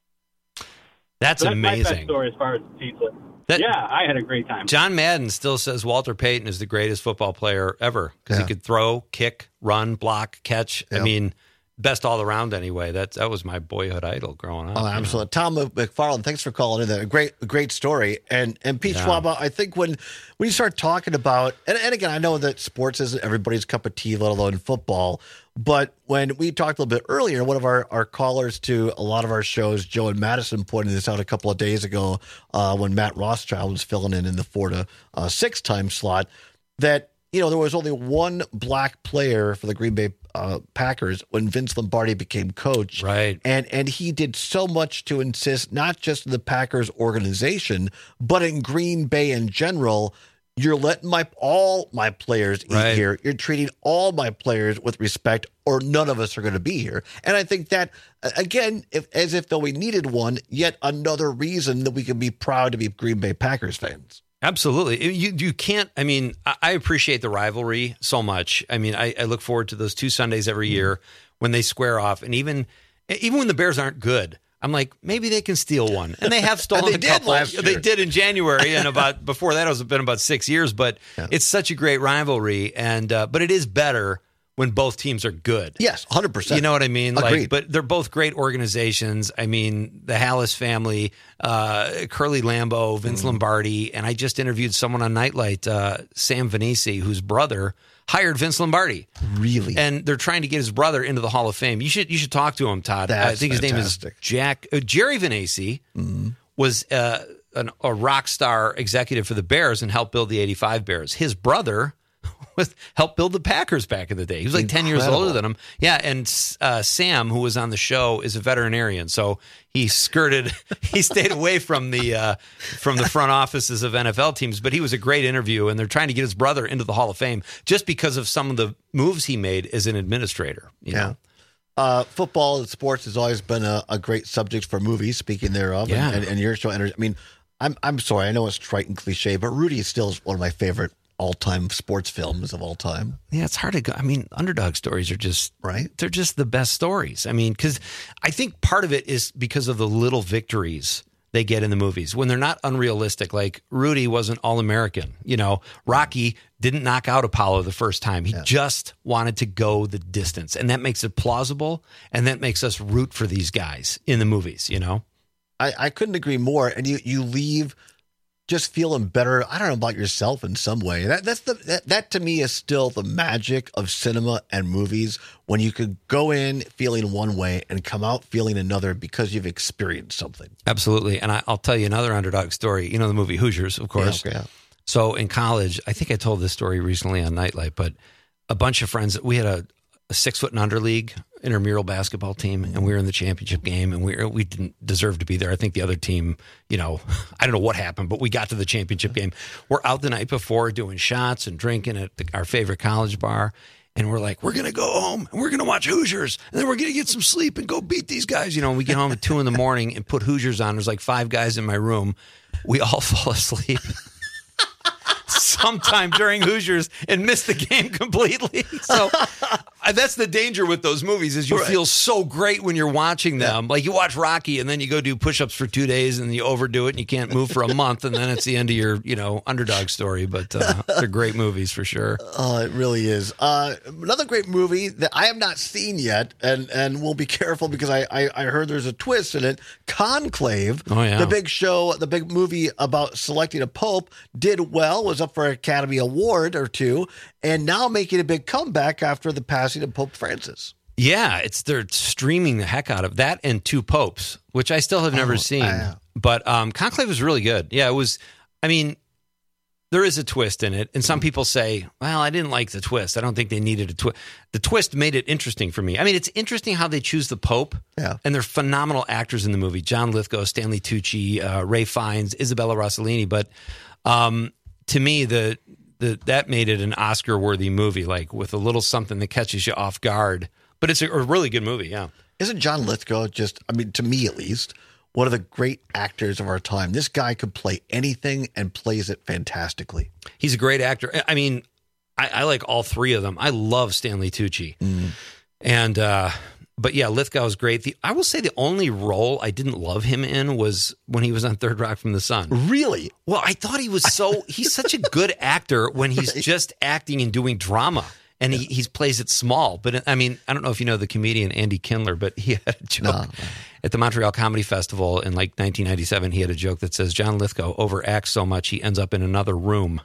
That's, so that's amazing. my best story as far as the Cheese League. That, yeah, I had a great time. John Madden still says Walter Payton is the greatest football player ever because Yeah. he could throw, kick, run, block, catch. I Yep. mean, best all around anyway. That that was my boyhood idol growing up. Oh, absolutely. Tom McFarland, thanks for calling in. That a great, great story. And and Pete Yeah. Schwab, I think when when you start talking about, and, and again, I know that sports isn't everybody's cup of tea, let alone football. But when we talked a little bit earlier, one of our, our callers to a lot of our shows, Joe and Madison, pointed this out a couple of days ago uh, when Matt Rothschild was filling in in the four to uh, six time slot, that, you know, there was only one black player for the Green Bay uh, Packers when Vince Lombardi became coach. Right. And and he did so much to insist, not just in the Packers organization, but in Green Bay in general. You're letting my all my players eat Right. here. You're treating all my players with respect, or none of us are going to be here. And I think that, again, if, as if though we needed one, yet another reason that we can be proud to be Green Bay Packers fans. Absolutely. You you can't, I mean, I I appreciate the rivalry so much. I mean, I, I look forward to those two Sundays every year when they square off. And even even when the Bears aren't good, I'm like, maybe they can steal one. And they have stolen And they a did couple. last year. They did in January, and about before that, it's been about six years. But it's such a great rivalry. And uh, but it is better when both teams are good. Yes, one hundred percent. You know what I mean? Agreed. Like, but they're both great organizations. I mean, the Hallis family, uh, Curly Lambeau, Vince Lombardi, and I just interviewed someone on Nightlight, uh, Sam Vanisi, whose brother hired Vince Lombardi. Really? And they're trying to get his brother into the Hall of Fame. You should you should talk to him, Todd. That's I think his fantastic. name is Jack uh, Jerry Vanisi. Mm-hmm. Was uh, an, a rock star executive for the Bears and helped build the eighty-five Bears. His brother was helped build the Packers back in the day. He was like ten years Incredible. older than him. Yeah, and uh, Sam, who was on the show, is a veterinarian, so he skirted. He stayed away from the uh, from the front offices of N F L teams. But he was a great interview, and they're trying to get his brother into the Hall of Fame just because of some of the moves he made as an administrator. You Yeah. know? Uh, football and sports has always been a, a great subject for movies, speaking thereof. Yeah. And, and, and your show, I mean, I'm I'm sorry, I know it's trite and cliche, but Rudy is still one of my favorite all-time sports films of all time. Yeah, it's hard to go. I mean, underdog stories are just right. They're just the best stories. I mean, because I think part of it is because of the little victories they get in the movies when they're not unrealistic. Like Rudy wasn't all-American. You know, Rocky didn't knock out Apollo the first time. He yeah. just wanted to go the distance, and that makes it plausible, and that makes us root for these guys in the movies. You know, I, I couldn't agree more. And you you leave just feeling better. I don't know about yourself in some way. That that's the that, that to me is still the magic of cinema and movies, when you could go in feeling one way and come out feeling another because you've experienced something. Absolutely. And I, I'll tell you another underdog story. You know the movie Hoosiers, of course. Yeah, okay. So in college, I think I told this story recently on Nightlight, but a bunch of friends, we had a, a six foot and under league intramural basketball team, and we were in the championship game, and we were, we didn't deserve to be there. I think the other team, you know, I don't know what happened, but we got to the championship game. We're out the night before doing shots and drinking at the, our favorite college bar, and we're like, we're going to go home, and we're going to watch Hoosiers, and then we're going to get some sleep and go beat these guys. You know, and we get home at two in the morning and put Hoosiers on. There's like five guys in my room. We all fall asleep sometime during Hoosiers and miss the game completely. So uh, that's the danger with those movies, is you right. feel so great when you're watching them. Yeah. Like you watch Rocky and then you go do push-ups for two days and you overdo it and you can't move for a month, and then it's the end of your, you know, underdog story. But uh, they're great movies for sure. Oh, it really is. Uh, another great movie that I have not seen yet, and, and we'll be careful because I, I, I heard there's a twist in it. Conclave, oh, yeah. the big show, the big movie about selecting a pope, did well, was up for an Academy Award or two, and now making a big comeback after the passing of Pope Francis. Yeah, it's they're streaming the heck out of that and Two Popes, which I still have never oh, seen. Uh, but um, Conclave was really good. Yeah, it was. I mean, there is a twist in it, and some people say, well, I didn't like the twist. I don't think they needed a twist. The twist made it interesting for me. I mean, it's interesting how they choose the Pope, yeah. and they're phenomenal actors in the movie. John Lithgow, Stanley Tucci, uh, Ray Fiennes, Isabella Rossellini. But um, to me, the the that made it an Oscar-worthy movie, like with a little something that catches you off guard. But it's a, a really good movie, yeah. Isn't John Lithgow just, I mean, to me at least, one of the great actors of our time? This guy could play anything and plays it fantastically. He's a great actor. I mean, I, I like all three of them. I love Stanley Tucci. Mm. And, uh, but yeah, Lithgow is great. The, I will say the only role I didn't love him in was when he was on Third Rock from the Sun. Really? Well, I thought he was so, he's such a good actor when he's right. just acting and doing drama. And he he plays it small. But I mean, I don't know if you know the comedian Andy Kindler, but he had a joke no, no. at the Montreal Comedy Festival in like nineteen ninety-seven. He had a joke that says, John Lithgow overacts so much he ends up in another room.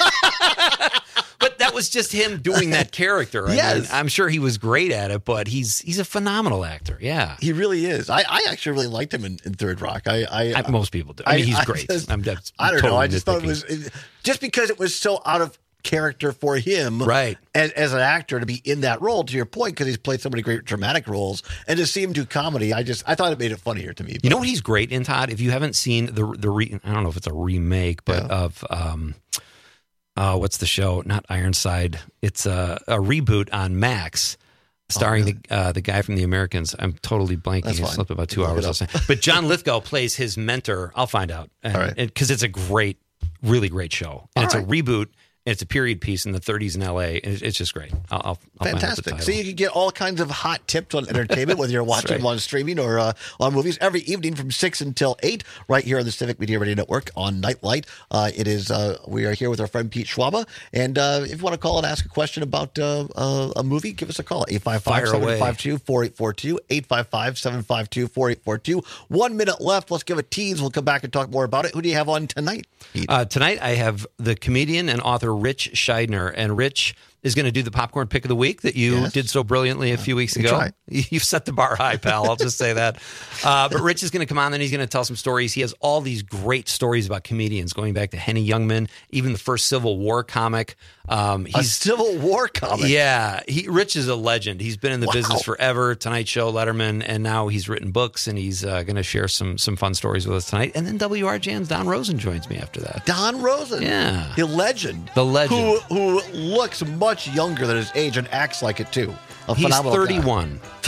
But that was just him doing that character. I yes. mean, I'm sure he was great at it, but he's he's a phenomenal actor. Yeah. He really is. I, I actually really liked him in, in Third Rock. I, I, I Most people do. I mean, he's I, great. I, just, I'm, that's I don't totally know. I just nitpicking. thought it was, it, just because it was so out of character for him, right? As, as an actor to be in that role, to your point, because he's played so many great dramatic roles, and to see him do comedy, I just I thought it made it funnier to me. But. You know what he's great in, Todd? If you haven't seen the the re, I don't know if it's a remake, but yeah. of um, uh, what's the show? Not Ironside. It's a, a reboot on Max, starring oh, really? the uh, the guy from The Americans. I'm totally blanking. I slept about two hours. I'll say. But John Lithgow plays his mentor. I'll find out, and, All right. because it's a great, really great show, and All it's right. a reboot. And it's a period piece in the thirties in L A. And it's just great. I'll, I'll, I'll Fantastic. Find out the So you can get all kinds of hot tips on entertainment, whether you're watching right. them on streaming or uh, on movies, every evening from six until eight, right here on the Civic Media Radio Network on Nightlight. Uh, it is, uh, we are here with our friend Pete Schwaba. And uh, if you want to call and ask a question about uh, uh, a movie, give us a call. eight five five, seven five two, four eight four two, eight five five, seven five two, four eight four two. One minute left. Let's give a tease. We'll come back and talk more about it. Who do you have on tonight, Pete? Uh, tonight I have the comedian and author Rich Scheidner. And Rich is going to do the popcorn pick of the week that you yes. did so brilliantly a few weeks We ago. tried. You've set the bar high, pal. I'll just say that. Uh, but Rich is going to come on, and he's going to tell some stories. He has all these great stories about comedians, going back to Henny Youngman, even the first Civil War comic. Um, he's, a Civil War comic? Yeah. He, Rich is a legend. He's been in the Wow. business forever, Tonight Show, Letterman, and now he's written books, and he's uh, going to share some some fun stories with us tonight. And then W R Jan's Don Rosen joins me after that. Don Rosen? Yeah. The legend. The legend. Who, who looks much younger than his age and acts like it, too. A He's phenomenal thirty-one. guy.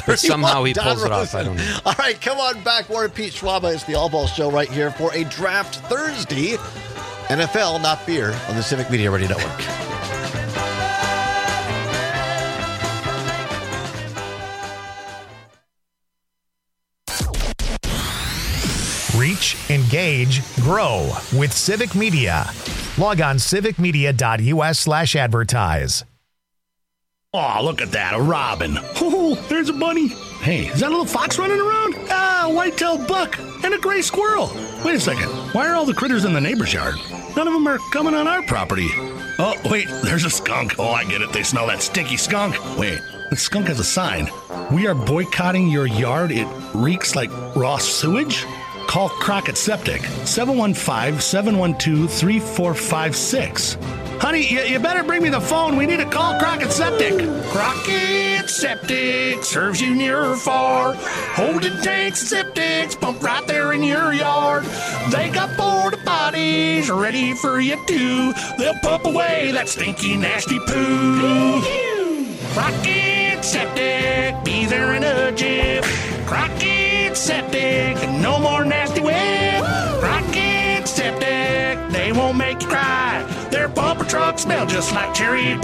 But somehow he Don pulls it off. Rosen. I don't know. All right, come on back. Warren Pete Schwaba. It's the All Ball Show right here for a Draft Thursday. N F L, not beer, on the Civic Media Radio Network. Reach, engage, grow with Civic Media. Log on civicmedia.us slash advertise. Oh, look at that, a robin. Oh, there's a bunny. Hey, is that a little fox running around? Ah, a white-tailed buck and a gray squirrel. Wait a second, why are all the critters in the neighbor's yard? None of them are coming on our property. Oh, wait, there's a skunk. Oh, I get it, they smell that stinky skunk. Wait, the skunk has a sign. We are boycotting your yard. It reeks like raw sewage. Call Crockett Septic, seven one five, seven one two, three four five six. Honey, you, you better bring me the phone. We need to call Crockett Septic. Crockett Septic serves you near or far. Holding tanks, septics, pump right there in your yard. They got porta potties ready for you too. They'll pump away that stinky, nasty poo. Crockett Septic, be there in a jiff. Crockett Septic, no more nasty whip. Crockett Septic, they won't make you cry. Their bumper trucks smell just like cherry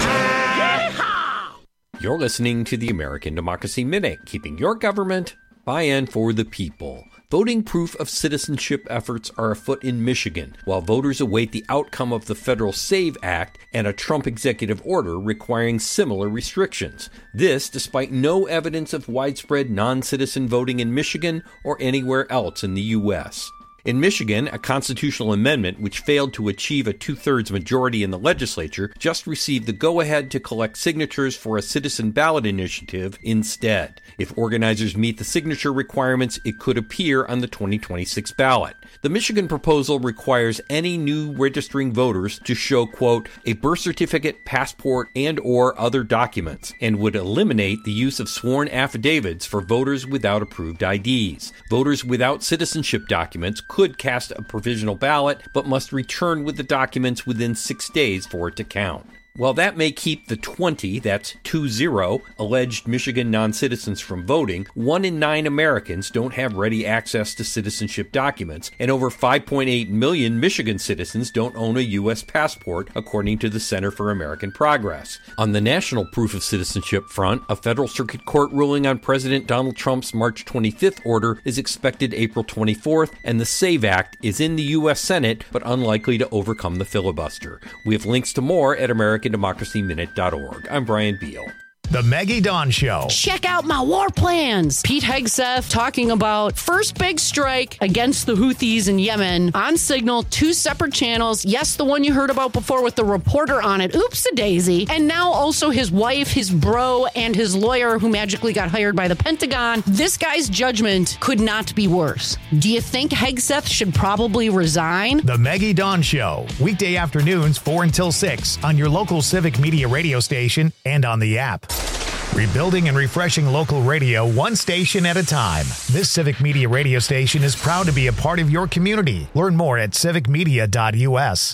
pie. You're listening to the American Democracy Minute, keeping your government by and for the people. Voting proof of citizenship efforts are afoot in Michigan, while voters await the outcome of the federal SAVE Act and a Trump executive order requiring similar restrictions. This despite no evidence of widespread non-citizen voting in Michigan or anywhere else in the U S. In Michigan, a constitutional amendment which failed to achieve a two-thirds majority in the legislature just received the go-ahead to collect signatures for a citizen ballot initiative instead. If organizers meet the signature requirements, it could appear on the twenty twenty-six ballot. The Michigan proposal requires any new registering voters to show, quote, a birth certificate, passport, and or other documents, and would eliminate the use of sworn affidavits for voters without approved I Ds. Voters without citizenship documents could cast a provisional ballot, but must return with the documents within six days for it to count. While that may keep the twenty, that's two zero, alleged Michigan non-citizens from voting, one in nine Americans don't have ready access to citizenship documents, and over five point eight million Michigan citizens don't own a U S passport, according to the Center for American Progress. On the national proof of citizenship front, a federal circuit court ruling on President Donald Trump's March twenty-fifth order is expected April twenty-fourth, and the SAVE Act is in the U S Senate, but unlikely to overcome the filibuster. We have links to more at American Democracy Minute dot org. I'm Brian Beal. The Maggie Dawn Show. Check out my war plans. Pete Hegseth talking about first big strike against the Houthis in Yemen on Signal, two separate channels. Yes, the one you heard about before with the reporter on it. Oops-a-daisy. And now also his wife, his bro, and his lawyer who magically got hired by the Pentagon. This guy's judgment could not be worse. Do you think Hegseth should probably resign? The Maggie Dawn Show. Weekday afternoons, four until six on your local Civic Media radio station and on the app. Rebuilding and refreshing local radio one station at a time. This Civic Media radio station is proud to be a part of your community. Learn more at civic media dot U S.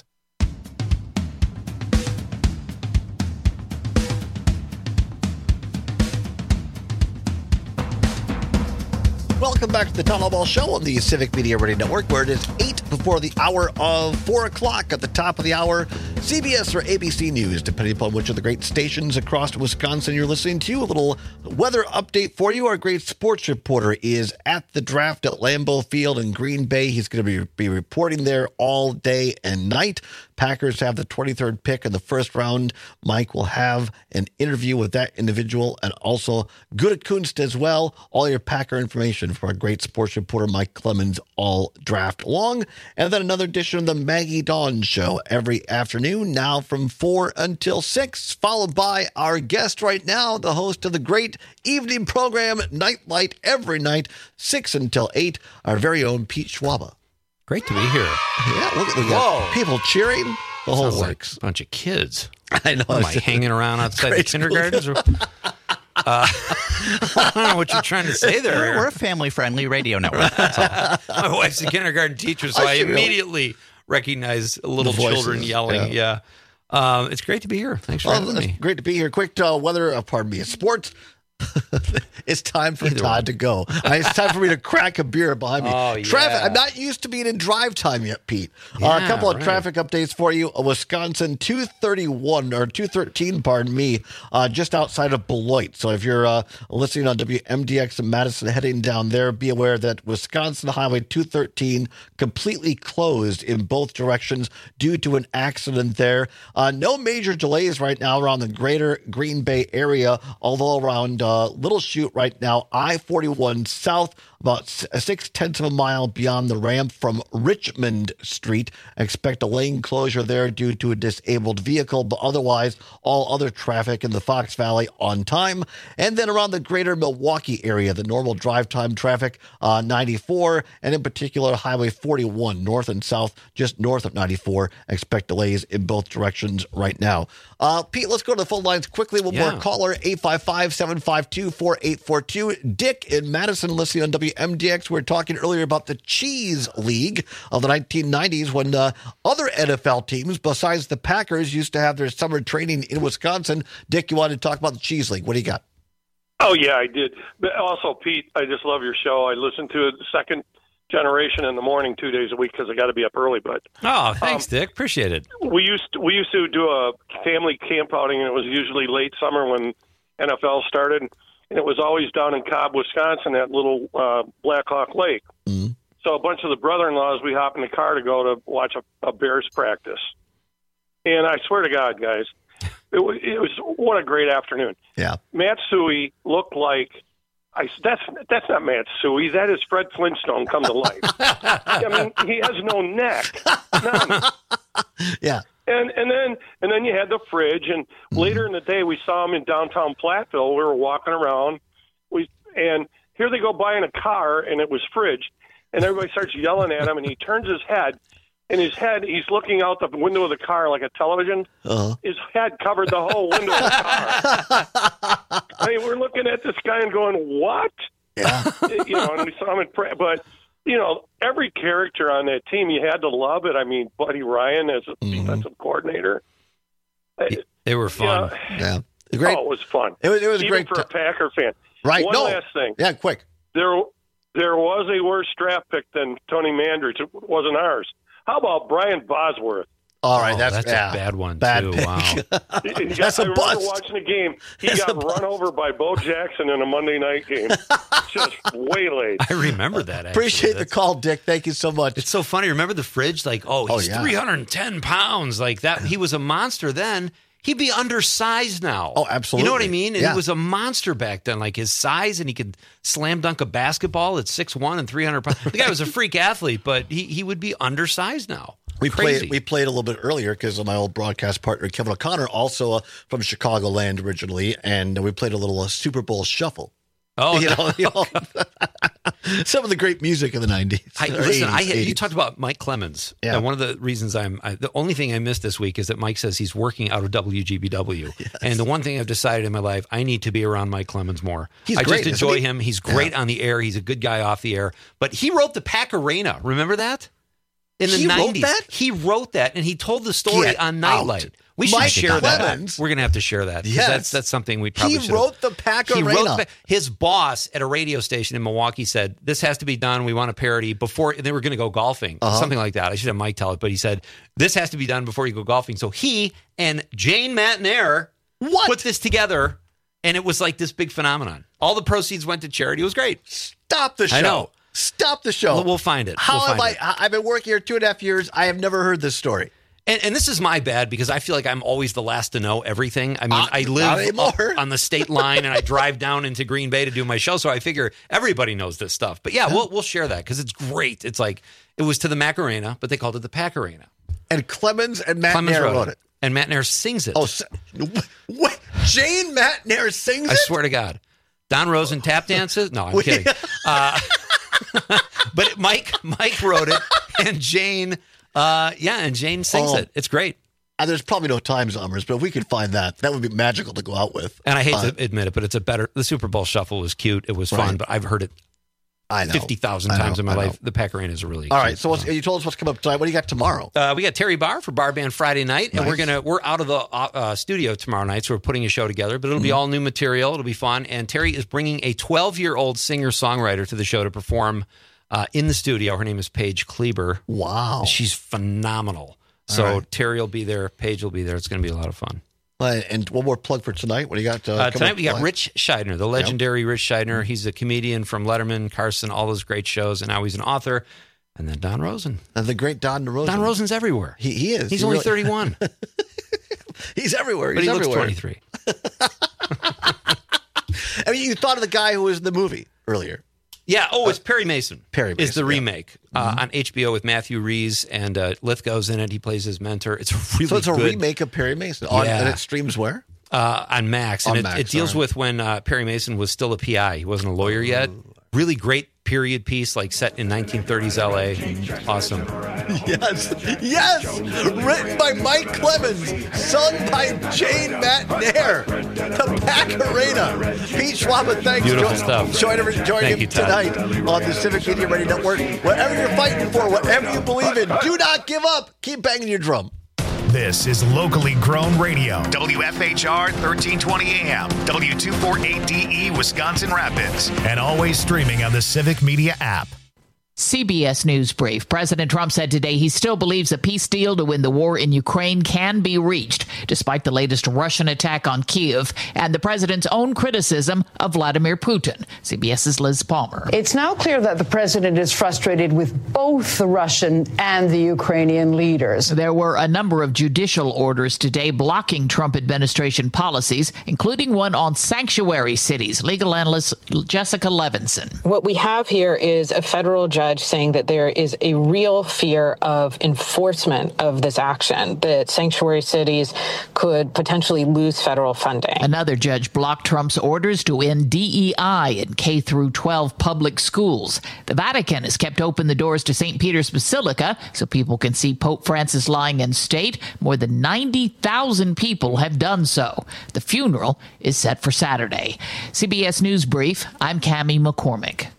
Welcome back to the Town Hall Ball Show on the Civic Media Radio Network, where it is eight before the hour of four o'clock. At the top of the hour, C B S or A B C News, depending upon which of the great stations across Wisconsin you're listening to. A little weather update for you. Our great sports reporter is at the draft at Lambeau Field in Green Bay. He's going to be, be reporting there all day and night. Packers have the twenty-third pick in the first round. Mike will have an interview with that individual and also Gutekunst as well. All your Packer information from our great sports reporter Mike Clemens all draft long. And then another edition of the Maggie Dawn Show every afternoon, now from four until six, followed by our guest right now, the host of the great evening program Nightlight every night, six until eight, our very own Pete Schwaba. Great to be here. Yeah, look at the people cheering. The whole Sounds works. like a bunch of kids. I know. Am I hanging around outside the kindergartens? Or, uh, I don't know what you're trying to say there. We're, we're a family-friendly radio network. That's all. My wife's a kindergarten teacher, so I, I immediately recognize little children yelling. Yeah. yeah. Um, it's great to be here. Thanks for well, having me. Great to be here. Quick uh, weather, uh, pardon me, sports. It's time for Either Todd one. to go. I- It's time for me to crack a beer behind me. Oh, Traffic. yeah. I'm not used to being in drive time yet, Pete. uh, a Yeah, couple of right. traffic updates for you. Uh, Wisconsin two thirty-one or two thirteen, pardon me, uh, just outside of Beloit. So if you're uh, listening on W M D X in Madison heading down there, be aware that Wisconsin Highway two thirteen completely closed in both directions due to an accident there. Uh, no major delays right now around the greater Green Bay area, although around uh, Little Chute right now, I forty-one south, about s- six tenths of a mile beyond the ramp from Richmond Street. Expect a lane closure there due to a disabled vehicle, but otherwise, all other traffic in the Fox Valley on time. And then around the greater Milwaukee area, the normal drive time traffic, uh, ninety-four, and in particular, Highway forty-one, north and south, just north of ninety-four. Expect delays in both directions right now. Uh, Pete, let's go to the phone lines quickly. One Yeah. more caller, eight five five, seven five two, four eight four two. Dick in Madison, listening on W M D X. We were talking earlier about the Cheese League of the nineteen nineties when uh, other N F L teams, besides the Packers, used to have their summer training in Wisconsin. Dick, you wanted to talk about the Cheese League. What do you got? Oh, yeah, I did. But also, Pete, I just love your show. I listen to it second generation in the morning two days a week because I got to be up early. But Oh, thanks, Dick. Appreciate it. we used to, we used to do a family camp outing, and it was usually late summer when N F L started, and it was always down in Cobb, Wisconsin, at little uh, Black Hawk Lake. Mm-hmm. So a bunch of the brother-in-laws, we hop in the car to go to watch a, a Bears practice. And I swear to God, guys, it was, it was what a great afternoon. Yeah. Matt Suey looked like I. That's that's not Matt Suey. That is Fred Flintstone come to life. I mean, he has no neck. None. Yeah. And and then and then you had the fridge. And later in the day, we saw him in downtown Platteville. We were walking around. We and here they go buying a car, and it was fridge. And everybody starts yelling at him, and he turns his head. In his head, he's looking out the window of the car like a television. Uh-huh. His head covered the whole window of the car. I mean, we're looking at this guy and going, "What?" Yeah. You know, and we saw him in pra- but you know, every character on that team, you had to love it. I mean, Buddy Ryan as a Mm-hmm. defensive coordinator. They were fun. Yeah. Great. Oh, it was fun. It was, it was Even great for t- a Packer fan. Right. One no. last thing. Yeah, quick. There, there was a worse draft pick than Tony Mandridge. It wasn't ours. How about Brian Bosworth? All right, Oh, that's, that's yeah, a bad one, bad too. pick. Wow. He got- That's a I remember bust. watching the game. He That's a got run over by Bo Jackson in a Monday night game. Just waylaid. I remember that. Actually. Appreciate the That's- call, Dick. Thank you so much. It's so funny. Remember the fridge? Like, oh, Oh, he's yeah. three hundred ten pounds. Like that. He was a monster then. He'd be undersized now. Oh, absolutely. You know what I mean? And Yeah. he was a monster back then. Like his size, and he could slam dunk a basketball at six one and three hundred pounds. The guy was a freak athlete, but he, he would be undersized now. We Crazy. played. We played a little bit earlier because of my old broadcast partner Kevin O'Connor, also uh, from Chicagoland originally, and we played a little uh, Super Bowl shuffle. Oh, you no. know, you know, some of the great music of the nineties. I, listen, I, you talked about Mike Clemens. Yeah. And one of the reasons I'm, I, the only thing I missed this week is that Mike says he's working out of W G B W. Yes. And the one thing I've decided in my life, I need to be around Mike Clemens more. He's I great, just isn't enjoy he? him. He's great Yeah. on the air. He's a good guy off the air. But he wrote the Pack Arena. Remember that? In the He wrote nineties. that? He wrote that, and he told the story Get on out. Nightlight. We should Mike share Clemens? that. We're going to have to share that. 'cause Yes. That's, that's something we probably He should wrote the Pack He Arena. wrote the, his boss at a radio station in Milwaukee said, this has to be done. We want a parody before they were going to go golfing, Uh-huh. something like that. I should have Mike tell it, but he said, this has to be done before you go golfing. So he and Jane Matnair What? put this together, and it was like this big phenomenon. All the proceeds went to charity. It was great. Stop the show. I know. Stop the show. We'll, we'll find it. How we'll have find I? it. I've been working here two and a half years. I have never heard this story. And, and this is my bad because I feel like I'm always the last to know everything. I mean, Uh, I not live anymore. up on the state line and I drive down into Green Bay to do my show, so I figure everybody knows this stuff. But yeah, we'll we'll share that because it's great. It's like it was to the Macarena, but they called it the Pack Arena. And Clemens and Matt Clemens Nair wrote, wrote it. it. and Matt Nair sings it. Oh, s- what? Jane Matt Nair sings I it? swear to God, Don Rosen tap dances. No, I'm Wait. kidding. Uh, but Mike Mike wrote it, and Jane, uh, yeah, and Jane sings Oh. it. It's great. Uh, there's probably no time zombers, but if we could find that, that would be magical to go out with. And I hate Uh, to admit it, but it's a better. The Super Bowl Shuffle was cute. It was fun, Right. but I've heard it I know. fifty thousand I times know, in my I know. life. The Pack Arena is a really All cute right, so what's, you told us what's coming up tonight. What do you got tomorrow? Uh, we got Terry Barr for Bar Band Friday night, and Nice. we're gonna we're out of the uh, uh, studio tomorrow night, so we're putting a show together. But it'll be Mm-hmm. all new material. It'll be fun. And Terry is bringing a twelve year old singer songwriter to the show to perform uh, in the studio. Her name is Paige Kleber. Wow, she's phenomenal. So All right. Terry will be there. Paige will be there. It's going to be a lot of fun. Uh, and one more plug for tonight. What do you got? Uh, Uh, coming tonight up we got live? Rich Scheidner, the legendary Rich Scheidner. He's a comedian from Letterman, Carson, all those great shows, and now he's an author. And then Don Rosen. And the great Don Rosen. Don Rosen's everywhere. He, he is. He's He only really- thirty-one. He's everywhere. But He's he looks everywhere. twenty-three. I mean, you thought of the guy who was in the movie earlier. Yeah. Oh, it's Perry Mason. Perry is Mason, the yeah. remake uh, on H B O with Matthew Rees, and uh, Lithgow's in it. He plays his mentor. It's really So it's a good. remake of Perry Mason. On, Yeah. And it streams where? Uh, on Max, and On it, Max, it deals all right. with when uh, Perry Mason was still a P I. He wasn't a lawyer yet. Really great period piece, like set in nineteen thirties L A. Awesome. Yes, yes, written by Mike Clemens, sung by Jane McNair. The Pack Arena. Pete Schwaba, thanks. Beautiful Jo- stuff. Join him, join Thank him you, Todd. tonight on the Civic Media Radio Network. Whatever you're fighting for, whatever you believe in, do not give up. Keep banging your drum. This is locally grown radio. W F H R thirteen twenty A M, W two forty-eight D E, Wisconsin Rapids, and always streaming on the Civic Media app. C B S News Brief. President Trump said today he still believes a peace deal to win the war in Ukraine can be reached, despite the latest Russian attack on Kyiv and the president's own criticism of Vladimir Putin. CBS's Liz Palmer. It's now clear that the president is frustrated with both the Russian and the Ukrainian leaders. There were a number of judicial orders today blocking Trump administration policies, including one on sanctuary cities. Legal analyst Jessica Levinson. What we have here is a federal judge saying that there is a real fear of enforcement of this action, that sanctuary cities could potentially lose federal funding. Another judge blocked Trump's orders to end D E I in K through twelve public schools. The Vatican has kept open the doors to Saint Peter's Basilica so people can see Pope Francis lying in state. More than ninety thousand people have done so. The funeral is set for Saturday. C B S News Brief, I'm Cammie McCormick.